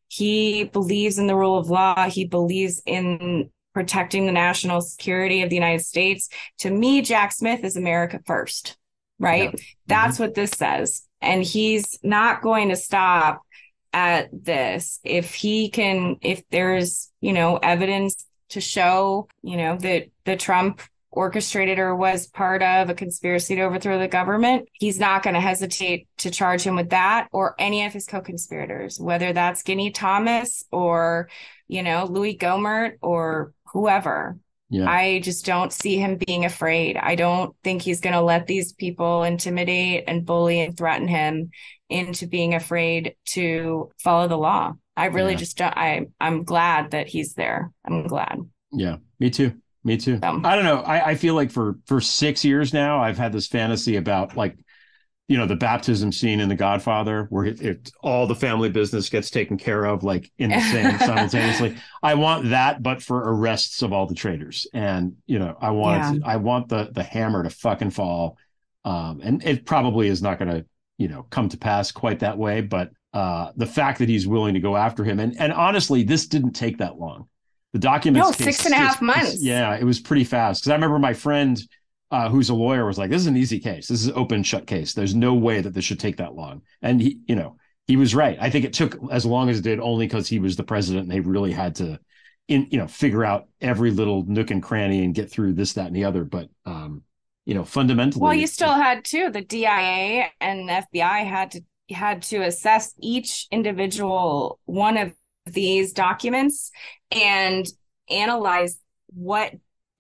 he believes in the rule of law. He believes in protecting the national security of the United States. To me, Jack Smith is America first, right? Yeah. That's what this says. And he's not going to stop at this. If he can, if there's, you know, evidence to show, you know, that the Trump orchestrated or was part of a conspiracy to overthrow the government, he's not going to hesitate to charge him with that or any of his co-conspirators, whether that's Ginny Thomas or, you know, Louis Gohmert or whoever. Yeah. I just don't see him being afraid. I don't think he's going to let these people intimidate and bully and threaten him into being afraid to follow the law. I really Yeah. just don't. I, I'm glad that he's there. I'm glad. Yeah, me too. Me too. So- I don't know. I, I feel like for for six years now, I've had this fantasy about, like, you know, the baptism scene in The Godfather, where it, it all the family business gets taken care of, like, in the same simultaneously. I want that, but for arrests of all the traitors, and you know, I want Yeah. it to- I want the the hammer to fucking fall. Um, and it probably is not going to, you know, come to pass quite that way, but uh, the fact that he's willing to go after him, and and honestly, this didn't take that long. The documents No, case six and a half is- months. Yeah, it was pretty fast. Because I remember my friend, uh, who's a lawyer, was like, "This is an easy case. This is an open shut case. There's no way that this should take that long." And he, you know, he was right. I think it took as long as it did only because he was the president, and they really had to, in you know, figure out every little nook and cranny and get through this, that, and the other. But um, you know, fundamentally, Well, you still had too, the D I A and the F B I had to had to assess each individual one of these documents and analyze what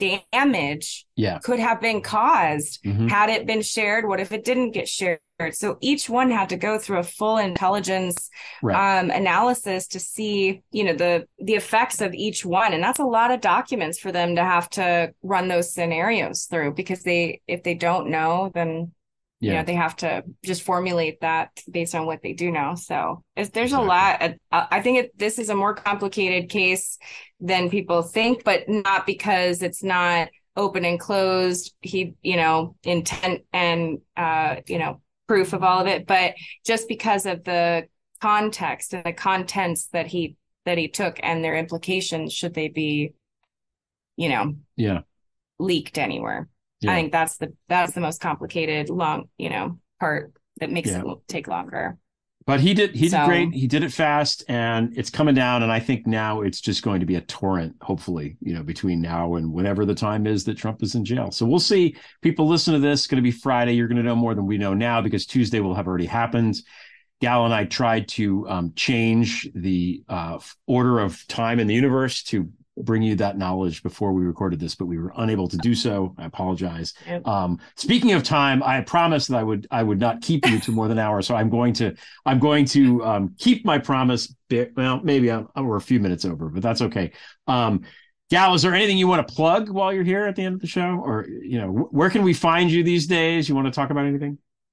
damage yeah, could have been caused Mhm. had it been shared. What if it didn't get shared? So each one had to go through a full intelligence right, um, analysis to see, you know, the the effects of each one, and that's a lot of documents for them to have to run those scenarios through, because they, if they don't know, then you yeah, know, they have to just formulate that based on what they do know. So it's, there's Exactly. a lot. Uh, I think it, this is a more complicated case than people think, but not because it's not open and closed. He, you know, intent and, uh, you know, proof of all of it, but just because of the context and the contents that he, that he took and their implications, should they be, you know, yeah, leaked anywhere. yeah. I think that's the that's the most complicated, long, you know, part that makes Yeah. it take longer. But he did he did So- great. He did it fast, and it's coming down. And I think now it's just going to be a torrent, hopefully, you know, between now and whenever the time is that Trump is in jail. So we'll see. People listen to this. It's going to be Friday. You're going to know more than we know now, because Tuesday will have already happened. Gal and I tried to um, change the uh, order of time in the universe to bring you that knowledge before we recorded this, but we were unable to do so. I apologize. Yep. Um, speaking of time, I promised that I would I would not keep you to more than an hour, so I'm going to I'm going to um, keep my promise. Bit, well, maybe I'm, we're a few minutes over, but that's okay. Um, Gal, is there anything you want to plug while you're here at the end of the show, or you know, wh- where can we find you these days? You want to talk about anything?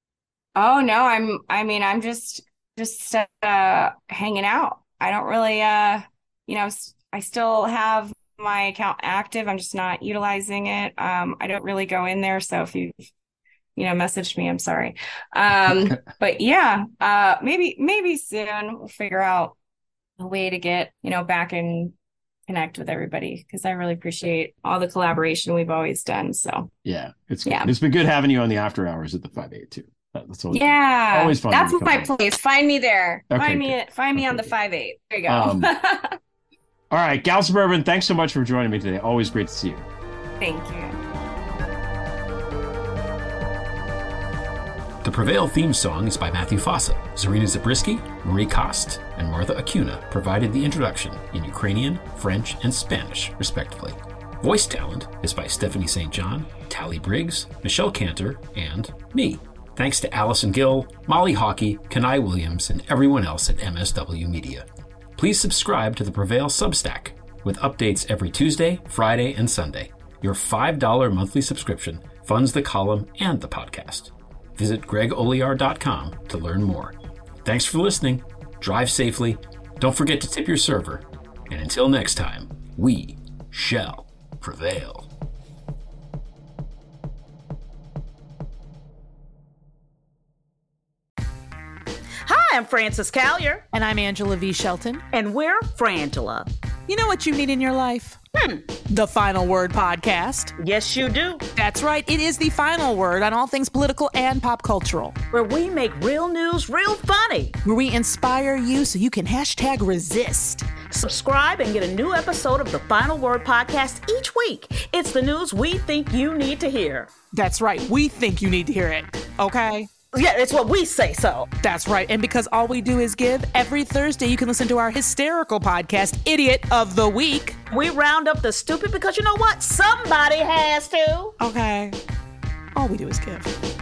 Oh no, I'm I mean, I'm just just uh hanging out. I don't really uh you know, s- I still have my account active. I'm just not utilizing it. Um, I don't really go in there. So if you've, you know, messaged me, I'm sorry. Um, but yeah, uh, maybe, maybe soon we'll figure out a way to get, you know, back and connect with everybody, because I really appreciate all the collaboration we've always done. So yeah, it's yeah. It's been good having you on the after hours at the five eight too. That's always, yeah, always fun. That's my on. place. Find me there. Okay, find me. good. Find me okay. on the five eight. There you go. Um, all right, Gal Suburban, thanks so much for joining me today. Always great to see you. Thank you. The Prevail theme song is by Matthew Fossa. Zarina Zabriskie, Marie Kost, and Martha Acuna provided the introduction in Ukrainian, French, and Spanish, respectively. Voice talent is by Stephanie Saint John, Tally Briggs, Michelle Cantor, and me. Thanks to Allison Gill, Molly Hockey, Kenai Williams, and everyone else at M S W Media. Please subscribe to the Prevail Substack with updates every Tuesday, Friday, and Sunday. Your five dollars monthly subscription funds the column and the podcast. Visit greg olear dot com to learn more. Thanks for listening. Drive safely. Don't forget to tip your server. And until next time, we shall prevail. Hi, I'm Frances Callier. And I'm Angela V. Shelton. And we're Frangela. You know what you need in your life? Hmm. The Final Word Podcast. Yes, you do. That's right. It is the final word on all things political and pop cultural. Where we make real news real funny. Where we inspire you so you can hashtag resist. Subscribe and get a new episode of the Final Word Podcast each week. It's the news we think you need to hear. That's right. We think you need to hear it. Okay? Yeah, it's what we say so. That's right. And because all we do is give, every Thursday you can listen to our hysterical podcast, Idiot of the Week. We round up the stupid because you know what? Somebody has to. Okay. All we do is give.